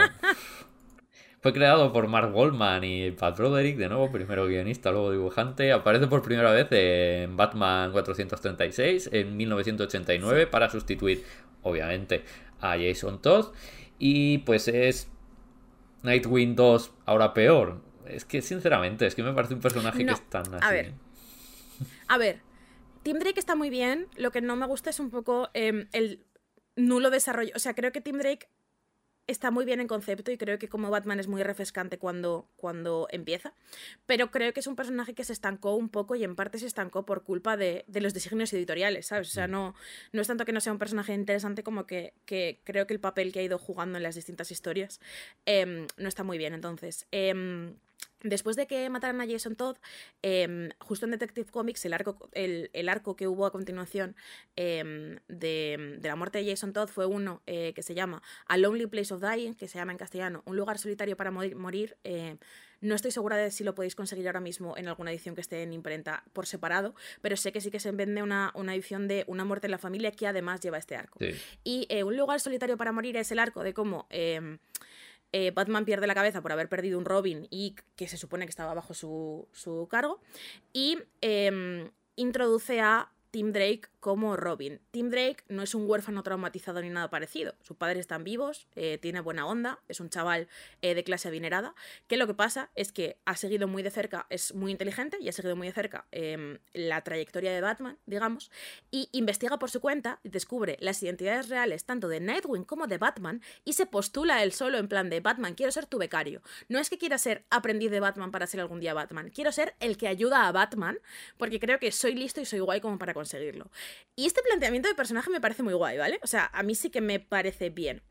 Fue creado por Mark Goldman y Pat Broderick, de nuevo, primero guionista, luego dibujante. Aparece por primera vez en Batman cuatrocientos treinta y seis en mil novecientos ochenta y nueve para sustituir, obviamente, a Jason Todd. Y pues es Nightwing dos, ahora peor. Es que, sinceramente, es que me parece un personaje No, que es tan así. a ver. A ver, Tim Drake está muy bien. Lo que no me gusta es un poco eh, el nulo desarrollo. O sea, creo que Tim Drake está muy bien en concepto y creo que como Batman es muy refrescante cuando, cuando empieza, pero creo que es un personaje que se estancó un poco y en parte se estancó por culpa de, de los designios editoriales, ¿sabes? O sea, no, no es tanto que no sea un personaje interesante como que, que creo que el papel que ha ido jugando en las distintas historias eh, no está muy bien. Entonces, eh, después de que mataran a Jason Todd, eh, justo en Detective Comics, el arco, el, el arco que hubo a continuación eh, de, de la muerte de Jason Todd fue uno eh, que se llama A Lonely Place of Dying, que se llama en castellano Un lugar solitario para morir. Eh, no estoy segura de si lo podéis conseguir ahora mismo en alguna edición que esté en imprenta por separado, pero sé que sí que se vende una, una edición de Una muerte en la familia que además lleva este arco. Sí. Y eh, Un lugar solitario para morir es el arco de cómo... Eh, Eh, Batman pierde la cabeza por haber perdido un Robin y que se supone que estaba bajo su, su cargo y eh, introduce a Tim Drake como Robin. Tim Drake no es un huérfano traumatizado ni nada parecido. Sus padres están vivos, eh, tiene buena onda, es un chaval eh, de clase adinerada, que lo que pasa es que ha seguido muy de cerca, es muy inteligente y ha seguido muy de cerca eh, la trayectoria de Batman, digamos, y investiga por su cuenta y descubre las identidades reales tanto de Nightwing como de Batman y se postula él solo en plan de Batman, quiero ser tu becario. No es que quiera ser aprendiz de Batman para ser algún día Batman, quiero ser el que ayuda a Batman porque creo que soy listo y soy guay como para conseguirlo. Y este planteamiento de personaje me parece muy guay, ¿vale? O sea, a mí sí que me parece bien.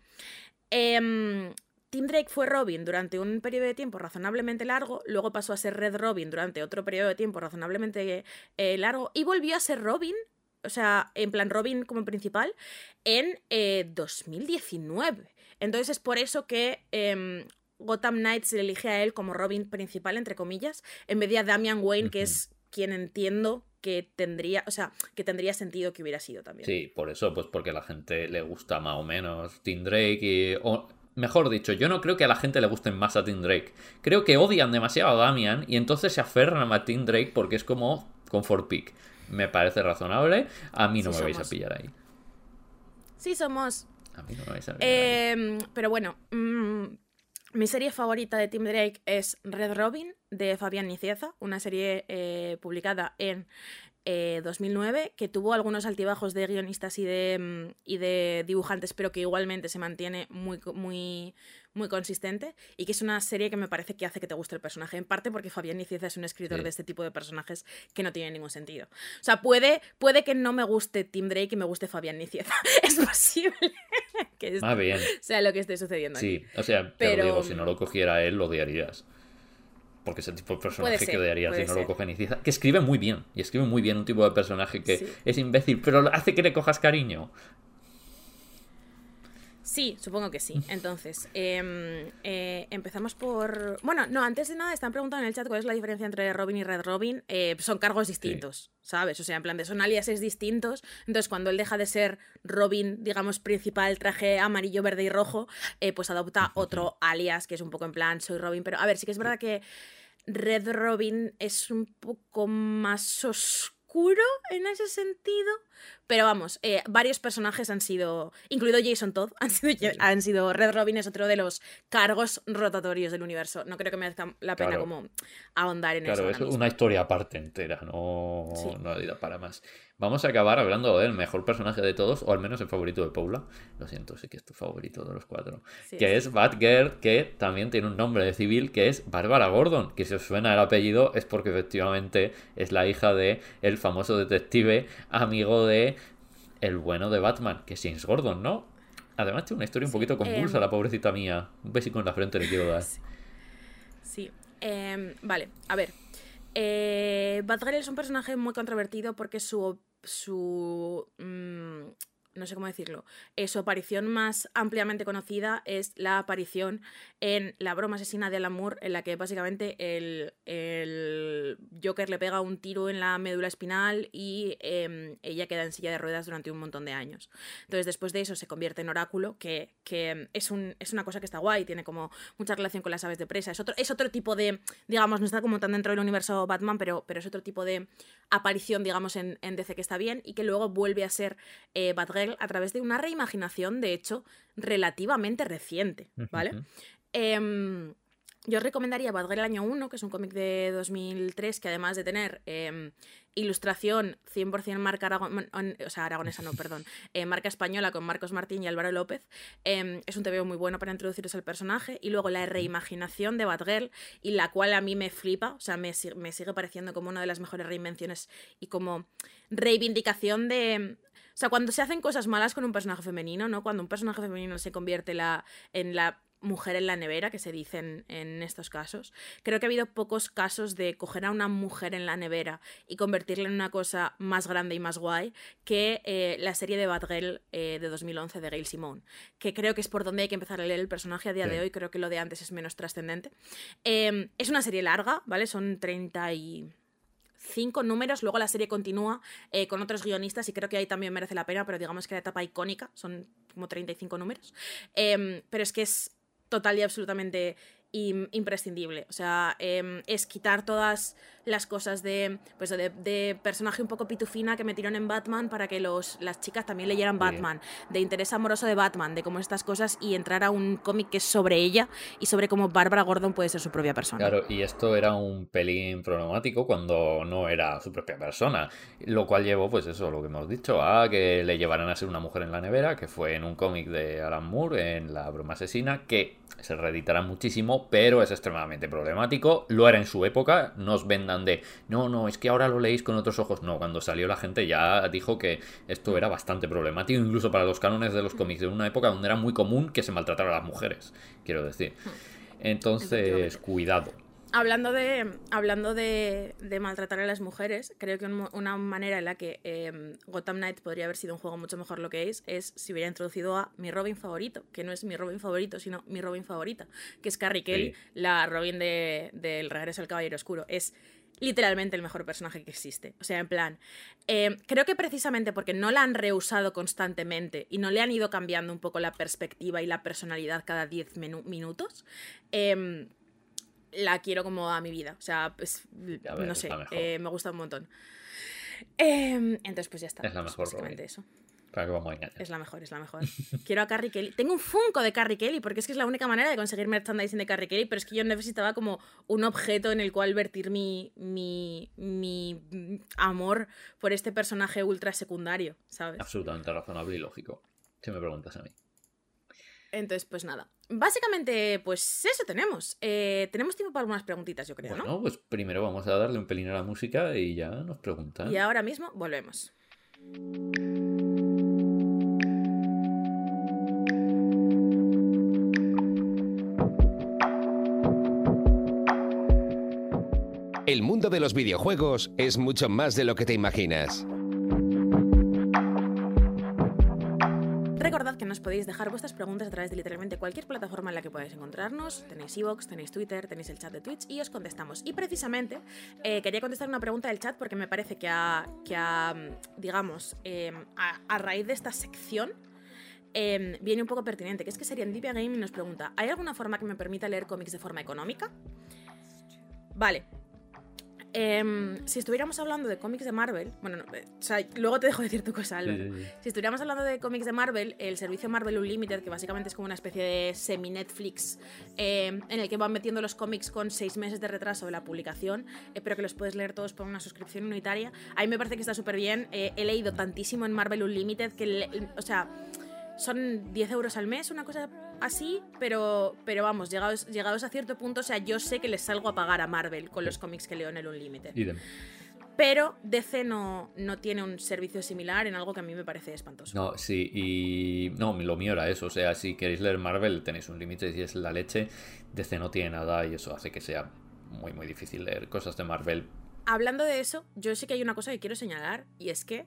Eh, Tim Drake fue Robin durante un periodo de tiempo razonablemente largo, luego pasó a ser Red Robin durante otro periodo de tiempo razonablemente eh, largo y volvió a ser Robin, o sea, en plan Robin como principal, en eh, dos mil diecinueve. Entonces es por eso que... Eh, Gotham Knights le elige a él como Robin principal, entre comillas, en vez de a Damian Wayne, uh-huh. que es quien entiendo que tendría, o sea, que tendría sentido que hubiera sido también. Sí, por eso, pues porque a la gente le gusta más o menos Tim Drake y... O, mejor dicho, yo no creo que a la gente le guste más a Tim Drake. Creo que odian demasiado a Damian y entonces se aferran a Tim Drake porque es como comfort pick. Me parece razonable. A mí no sí me somos. vais a pillar ahí. Sí somos. A mí no me vais a pillar eh, ahí. Pero bueno... Mmm... Mi serie favorita de Tim Drake es Red Robin, de Fabián Nicieza, una serie eh, publicada en eh, dos mil nueve, que tuvo algunos altibajos de guionistas y de, y de dibujantes, pero que igualmente se mantiene muy, muy, muy consistente, y que es una serie que me parece que hace que te guste el personaje, en parte porque Fabián Nicieza es un escritor sí. de este tipo de personajes que no tiene ningún sentido. O sea, puede, puede que no me guste Tim Drake y me guste Fabián Nicieza. Es posible que esto ah, bien. sea lo que esté sucediendo sí, aquí. Sí, o sea, pero... te lo digo, si no lo cogiera él, lo odiarías. Porque ese tipo de personaje ser, que odiarías si no ser. lo coge Nicieza. Que escribe muy bien, y escribe muy bien un tipo de personaje que sí. es imbécil, pero hace que le cojas cariño. Sí, supongo que sí. Entonces, eh, eh, empezamos por... Bueno, no, antes de nada están preguntando en el chat cuál es la diferencia entre Robin y Red Robin. Eh, son cargos distintos, sí. ¿sabes? O sea, en plan de son aliases distintos. Entonces, cuando él deja de ser Robin, digamos, principal, traje amarillo, verde y rojo, eh, pues adopta otro alias que es un poco en plan, soy Robin. Pero, a ver, sí que es verdad que Red Robin es un poco más oscuro en ese sentido. Pero vamos, eh, varios personajes han sido, incluido Jason Todd, han sido, sí. han sido Red Robin es otro de los cargos rotatorios del universo. No creo que merezca la pena claro. como ahondar en claro, eso. Claro, es una historia aparte entera, no, sí. no da para más. Vamos a acabar hablando del mejor personaje de todos, o al menos el favorito de Paula. Lo siento, sé que es tu favorito de los cuatro. Sí, que sí. es Batgirl, que también tiene un nombre de civil, que es Bárbara Gordon. Que si os suena el apellido es porque efectivamente es la hija de el famoso detective amigo de el bueno de Batman, que es James Gordon, ¿no? Además tiene una historia un sí, poquito convulsa, eh, la pobrecita mía. Un besico en la frente le quiero dar. Sí, sí. Eh, vale, a ver. Eh, Batgirl es un personaje muy controvertido porque su... su mmm, no sé cómo decirlo, eh, su aparición más ampliamente conocida es la aparición en La broma asesina de Alan Moore, en la que básicamente el, el Joker le pega un tiro en la médula espinal y eh, ella queda en silla de ruedas durante un montón de años. Entonces después de eso se convierte en Oráculo, que, que es, un, es una cosa que está guay, tiene como mucha relación con las aves de presa, es otro, es otro tipo de, digamos, no está como tan dentro del universo Batman, pero, pero es otro tipo de aparición, digamos, en, en D C que está bien, y que luego vuelve a ser eh, Batgirl a través de una reimaginación, de hecho, relativamente reciente, ¿vale? Uh-huh. eh, Yo os recomendaría Batgirl Año uno, que es un cómic de dos mil tres, que además de tener eh, ilustración cien por ciento marca Aragon, o sea, aragonesa no, perdón, eh, marca española con Marcos Martín y Álvaro López, eh, es un tebeo muy bueno para introduciros al personaje. Y luego la reimaginación de Batgirl, y la cual a mí me flipa, o sea, me, me sigue pareciendo como una de las mejores reinvenciones y como reivindicación de... O sea, cuando se hacen cosas malas con un personaje femenino, ¿no? Cuando un personaje femenino se convierte la, en la mujer en la nevera, que se dicen en estos casos. Creo que ha habido pocos casos de coger a una mujer en la nevera y convertirla en una cosa más grande y más guay que eh, la serie de Batgirl eh, de dos mil once de Gail Simone, que creo que es por donde hay que empezar a leer el personaje a día sí. de hoy. Creo que lo de antes es menos trascendente. Eh, es una serie larga, ¿vale? Son treinta y cinco números, luego la serie continúa eh, con otros guionistas y creo que ahí también merece la pena, pero digamos que la etapa icónica son como treinta y cinco números. Eh, pero es que es total y absolutamente imprescindible. O sea, eh, es quitar todas las cosas de, pues de, de personaje un poco pitufina que metieron en Batman para que los, las chicas también leyeran sí. Batman, de interés amoroso de Batman, de cómo estas cosas, y entrar a un cómic que es sobre ella y sobre cómo Bárbara Gordon puede ser su propia persona. Claro, y esto era un pelín problemático cuando no era su propia persona, lo cual llevó, pues eso, lo que hemos dicho, a que le llevaran a ser una mujer en la nevera, que fue en un cómic de Alan Moore, en La broma asesina, que se reeditará muchísimo, pero es extremadamente problemático. Lo era en su época, no os vendan de no, no, es que ahora lo leéis con otros ojos. No, cuando salió la gente ya dijo que esto era bastante problemático, incluso para los cánones de los cómics, de una época donde era muy común que se maltratara a las mujeres, quiero decir. Entonces, cuidado. Hablando de, hablando de, de maltratar a las mujeres, creo que un, una manera en la que eh, Gotham Knight podría haber sido un juego mucho mejor lo que es, es si hubiera introducido a mi Robin favorito, que no es mi Robin favorito, sino mi Robin favorita, que es Carrie Kelly, sí. la Robin de, de El regreso al Caballero Oscuro. Es literalmente el mejor personaje que existe. O sea, en plan, eh, creo que precisamente porque no la han reusado constantemente y no le han ido cambiando un poco la perspectiva y la personalidad cada diez minu- minutos, eh, la quiero como a mi vida. O sea, pues, ver, no sé, eh, me gusta un montón. Eh, entonces, pues ya está. Es la mejor, pues básicamente Robin. Eso. Para que vamos a engañar. Es la mejor, es la mejor. Quiero a Carrie Kelly. Tengo un Funko de Carrie Kelly, porque es que es la única manera de conseguir merchandising de Carrie Kelly, pero es que yo necesitaba como un objeto en el cual vertir mi, mi, mi amor por este personaje ultra secundario, ¿sabes? Absolutamente razonable y lógico, si me preguntas a mí. Entonces, pues nada. Básicamente, pues eso tenemos. Eh, tenemos tiempo para algunas preguntitas, yo creo, bueno, ¿no? Bueno, pues primero vamos a darle un pelín a la música y ya nos preguntan. Y ahora mismo volvemos. El mundo de los videojuegos es mucho más de lo que te imaginas. Recordad que nos podéis dejar vuestras preguntas a través de literalmente cualquier plataforma en la que podáis encontrarnos. Tenéis iVoox, tenéis Twitter, tenéis el chat de Twitch y os contestamos. Y precisamente eh, quería contestar una pregunta del chat porque me parece que a, que a digamos, eh, a, a raíz de esta sección eh, viene un poco pertinente, que es que Serendipia Gaming nos pregunta: ¿hay alguna forma que me permita leer cómics de forma económica? Vale. Eh, si estuviéramos hablando de cómics de Marvel, bueno, no, eh, o sea, luego te dejo decir tu cosa, Álvaro. Sí, sí, sí. Si estuviéramos hablando de cómics de Marvel, el servicio Marvel Unlimited, que básicamente es como una especie de semi-Netflix, eh, en el que van metiendo los cómics con seis meses de retraso de la publicación, eh, pero que los puedes leer todos por una suscripción unitaria, a mí me parece que está súper bien. Eh, he leído tantísimo en Marvel Unlimited que, le, o sea, son diez euros al mes, una cosa así, pero, pero vamos, llegados, llegados a cierto punto, o sea, yo sé que les salgo a pagar a Marvel con los cómics que leo en el Unlimited. Idem. Pero D C no, no tiene un servicio similar en algo que a mí me parece espantoso. No, sí, y no, lo mío era eso, o sea, si queréis leer Marvel tenéis un límite y es la leche. D C no tiene nada y eso hace que sea muy, muy difícil leer cosas de Marvel. Hablando de eso, yo sé que hay una cosa que quiero señalar, y es que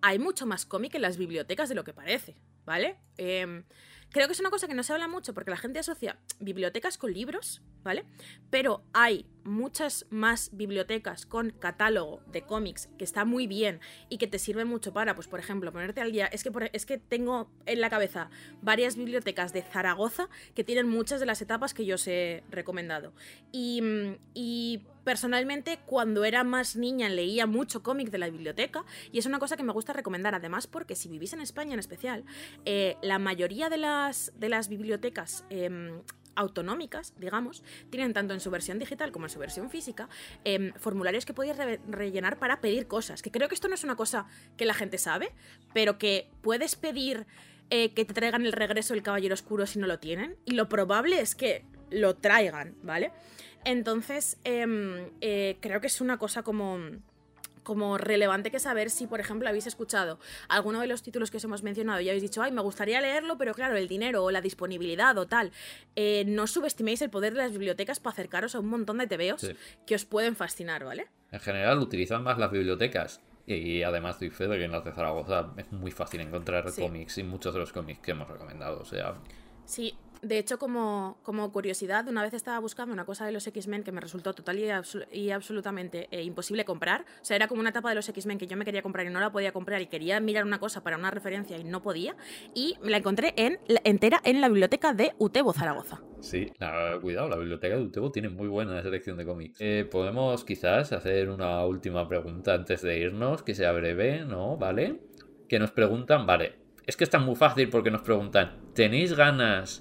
hay mucho más cómic en las bibliotecas de lo que parece, ¿vale? Eh, creo que es una cosa que no se habla mucho porque la gente asocia bibliotecas con libros, ¿vale? Pero hay muchas más bibliotecas con catálogo de cómics que está muy bien y que te sirve mucho para, pues por ejemplo, ponerte al día. Es que, por, es que tengo en la cabeza varias bibliotecas de Zaragoza que tienen muchas de las etapas que yo os he recomendado. Y, y personalmente, cuando era más niña leía mucho cómic de la biblioteca y es una cosa que me gusta recomendar, además porque si vivís en España en especial, eh, la mayoría de las, de las bibliotecas eh, autonómicas, digamos, tienen tanto en su versión digital como en su versión física eh, formularios que podéis re rellenar para pedir cosas, que creo que esto no es una cosa que la gente sabe, pero que puedes pedir eh, que te traigan el regreso del Caballero Oscuro si no lo tienen, y lo probable es que lo traigan, ¿vale? Entonces, eh, eh, creo que es una cosa como... como relevante que saber si, por ejemplo, habéis escuchado alguno de los títulos que os hemos mencionado y habéis dicho, ay, me gustaría leerlo, pero claro, el dinero o la disponibilidad o tal. Eh, no subestiméis el poder de las bibliotecas para acercaros a un montón de tebeos sí. que os pueden fascinar, ¿vale? En general, utilizan más las bibliotecas. Y además doy fe de que en las de Zaragoza es muy fácil encontrar sí. cómics y muchos de los cómics que hemos recomendado, o sea... Sí, de hecho, como, como curiosidad, una vez estaba buscando una cosa de los X-Men que me resultó total y, absol y absolutamente eh, imposible comprar. O sea, era como una etapa de los X-Men que yo me quería comprar y no la podía comprar y quería mirar una cosa para una referencia y no podía. Y me la encontré en, entera en la biblioteca de Utebo, Zaragoza. Sí, la, cuidado, la biblioteca de Utebo tiene muy buena selección de cómics. Eh, podemos quizás hacer una última pregunta antes de irnos, que sea breve, ¿no? ¿Vale? Que nos preguntan, vale, es que está muy fácil porque nos preguntan, ¿tenéis ganas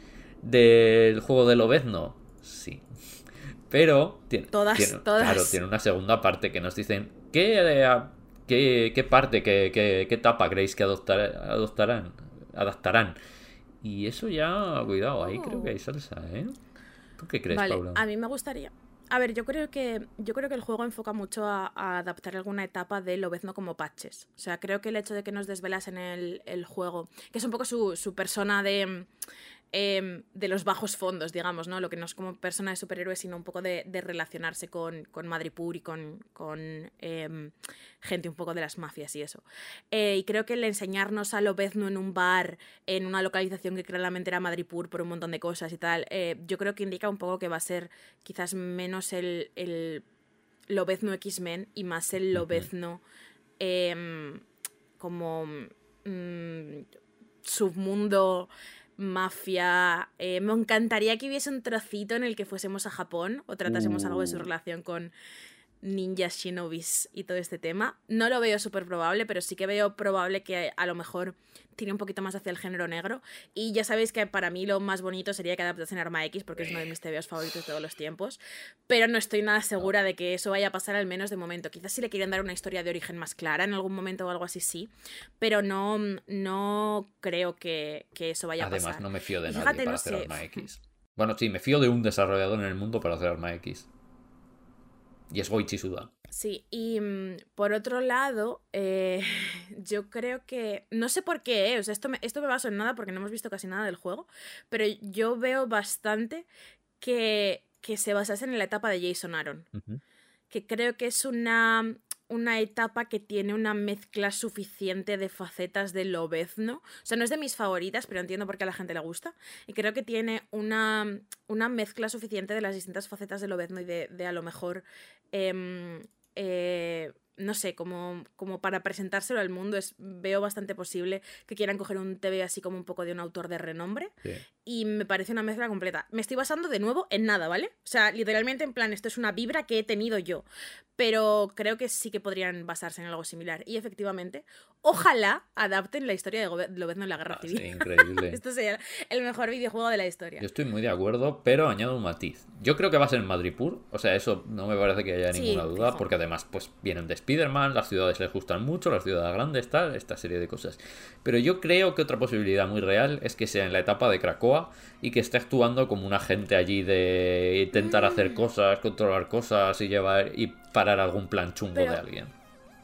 del juego de Lobezno? Sí. Pero tiene, todas, tiene, todas. Claro, tiene una segunda parte que nos dicen ¿qué, qué, qué parte, qué, qué, qué etapa creéis que adoptar, adoptarán, adaptarán? Y eso ya, cuidado, ahí oh. creo que hay salsa, ¿eh? ¿Tú qué crees, vale, Paula? A mí me gustaría. A ver, yo creo que yo creo que el juego enfoca mucho a, a adaptar alguna etapa de Lobezno como patches. O sea, creo que el hecho de que nos desvelasen el, el juego, que es un poco su, su persona de... Eh, de los bajos fondos, digamos, ¿no? Lo que no es como persona de superhéroe, sino un poco de, de relacionarse con, con Madripoor y con, con eh, gente un poco de las mafias y eso. Eh, y creo que el enseñarnos a Lobezno en un bar, en una localización que claramente era Madripoor por un montón de cosas y tal, eh, yo creo que indica un poco que va a ser quizás menos el, el Lobezno X-Men y más el Lobezno eh, como mm, submundo... mafia. Eh, me encantaría que hubiese un trocito en el que fuésemos a Japón o tratásemos uh. algo de su relación con ninjas, shinobis y todo este tema. No lo veo súper probable, pero sí que veo probable que a lo mejor tire un poquito más hacia el género negro. Y ya sabéis que para mí lo más bonito sería que adaptasen Arma X, porque es uno de mis tebeos favoritos de todos los tiempos. Pero no estoy nada segura de que eso vaya a pasar, al menos de momento. Quizás si le quieren dar una historia de origen más clara en algún momento o algo así, sí. Pero no, no creo que, que eso vaya Además, a pasar. Además, no me fío de nadie Fíjate, para no hacer sé. Arma X. Bueno, sí, me fío de un desarrollador en el mundo para hacer Arma X. Y es Goichi Suda. Sí, y mmm, por otro lado, eh, yo creo que... No sé por qué, ¿eh? O sea, esto me, esto me baso en nada porque no hemos visto casi nada del juego, pero yo veo bastante que, que se basasen en la etapa de Jason Aaron. Uh-huh. Que creo que es una... una etapa que tiene una mezcla suficiente de facetas de Lobezno. O sea, no es de mis favoritas, pero entiendo por qué a la gente le gusta. Y creo que tiene una, una mezcla suficiente de las distintas facetas de Lobezno y de, de a lo mejor... Eh, eh, no sé, como, como para presentárselo al mundo, es, veo bastante posible que quieran coger un T V así como un poco de un autor de renombre. Sí. Y me parece una mezcla completa. Me estoy basando de nuevo en nada, ¿vale? O sea, literalmente en plan, esto es una vibra que he tenido yo. Pero creo que sí que podrían basarse en algo similar. Y efectivamente, ojalá adapten la historia de Lobezno en la Guerra ah, Civil. Sí, increíble. Esto sería el mejor videojuego de la historia. Yo estoy muy de acuerdo, pero añado un matiz. Yo creo que va a ser Madripoor. O sea, eso no me parece que haya ninguna sí, duda, fijo. Porque además pues vienen de Spider-Man, las ciudades les gustan mucho, las ciudades grandes, tal, esta serie de cosas. Pero yo creo que otra posibilidad muy real es que sea en la etapa de Krakoa y que esté actuando como un agente allí de intentar mm. hacer cosas, controlar cosas y llevar y parar algún plan chungo pero, de alguien.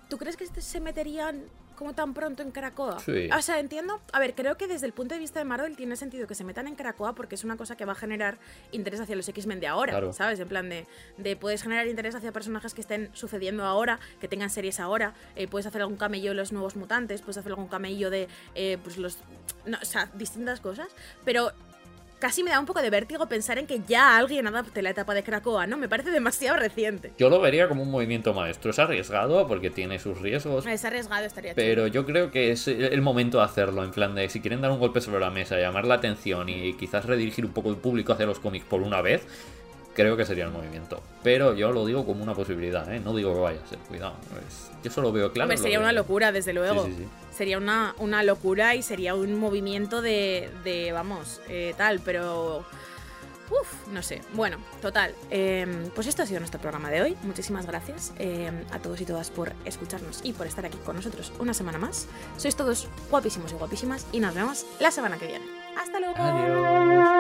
¿tú crees que este se meterían como tan pronto en Krakoa? Sí. O sea, entiendo. A ver, creo que desde el punto de vista de Marvel tiene sentido que se metan en Krakoa porque es una cosa que va a generar interés hacia los X-Men de ahora, Claro. ¿sabes? En plan de, de puedes generar interés hacia personajes que estén sucediendo ahora, que tengan series ahora, eh, puedes hacer algún camello de los nuevos mutantes, puedes hacer algún camello de eh, pues los... No, o sea, distintas cosas, pero... Casi me da un poco de vértigo pensar en que ya alguien adapte la etapa de Krakoa, ¿no? Me parece demasiado reciente. Yo lo vería como un movimiento maestro. Es arriesgado porque tiene sus riesgos. Es arriesgado, estaría Pero chulo. yo creo que es el momento de hacerlo, en plan de si quieren dar un golpe sobre la mesa, llamar la atención y quizás redirigir un poco el público hacia los cómics por una vez, creo que sería el movimiento. Pero yo lo digo como una posibilidad, ¿eh? No digo que vaya a ser, cuidado. Es- yo solo veo claro. Hombre, lo sería veo. una locura, desde luego. Sí, sí, sí. Sería una, una locura y sería un movimiento de, de vamos, eh, tal, pero... Uf, no sé. Bueno, total. eh, pues esto ha sido nuestro programa de hoy. Muchísimas gracias eh, a todos y todas por escucharnos y por estar aquí con nosotros una semana más. Sois todos guapísimos y guapísimas y nos vemos la semana que viene. ¡Hasta luego! Adiós.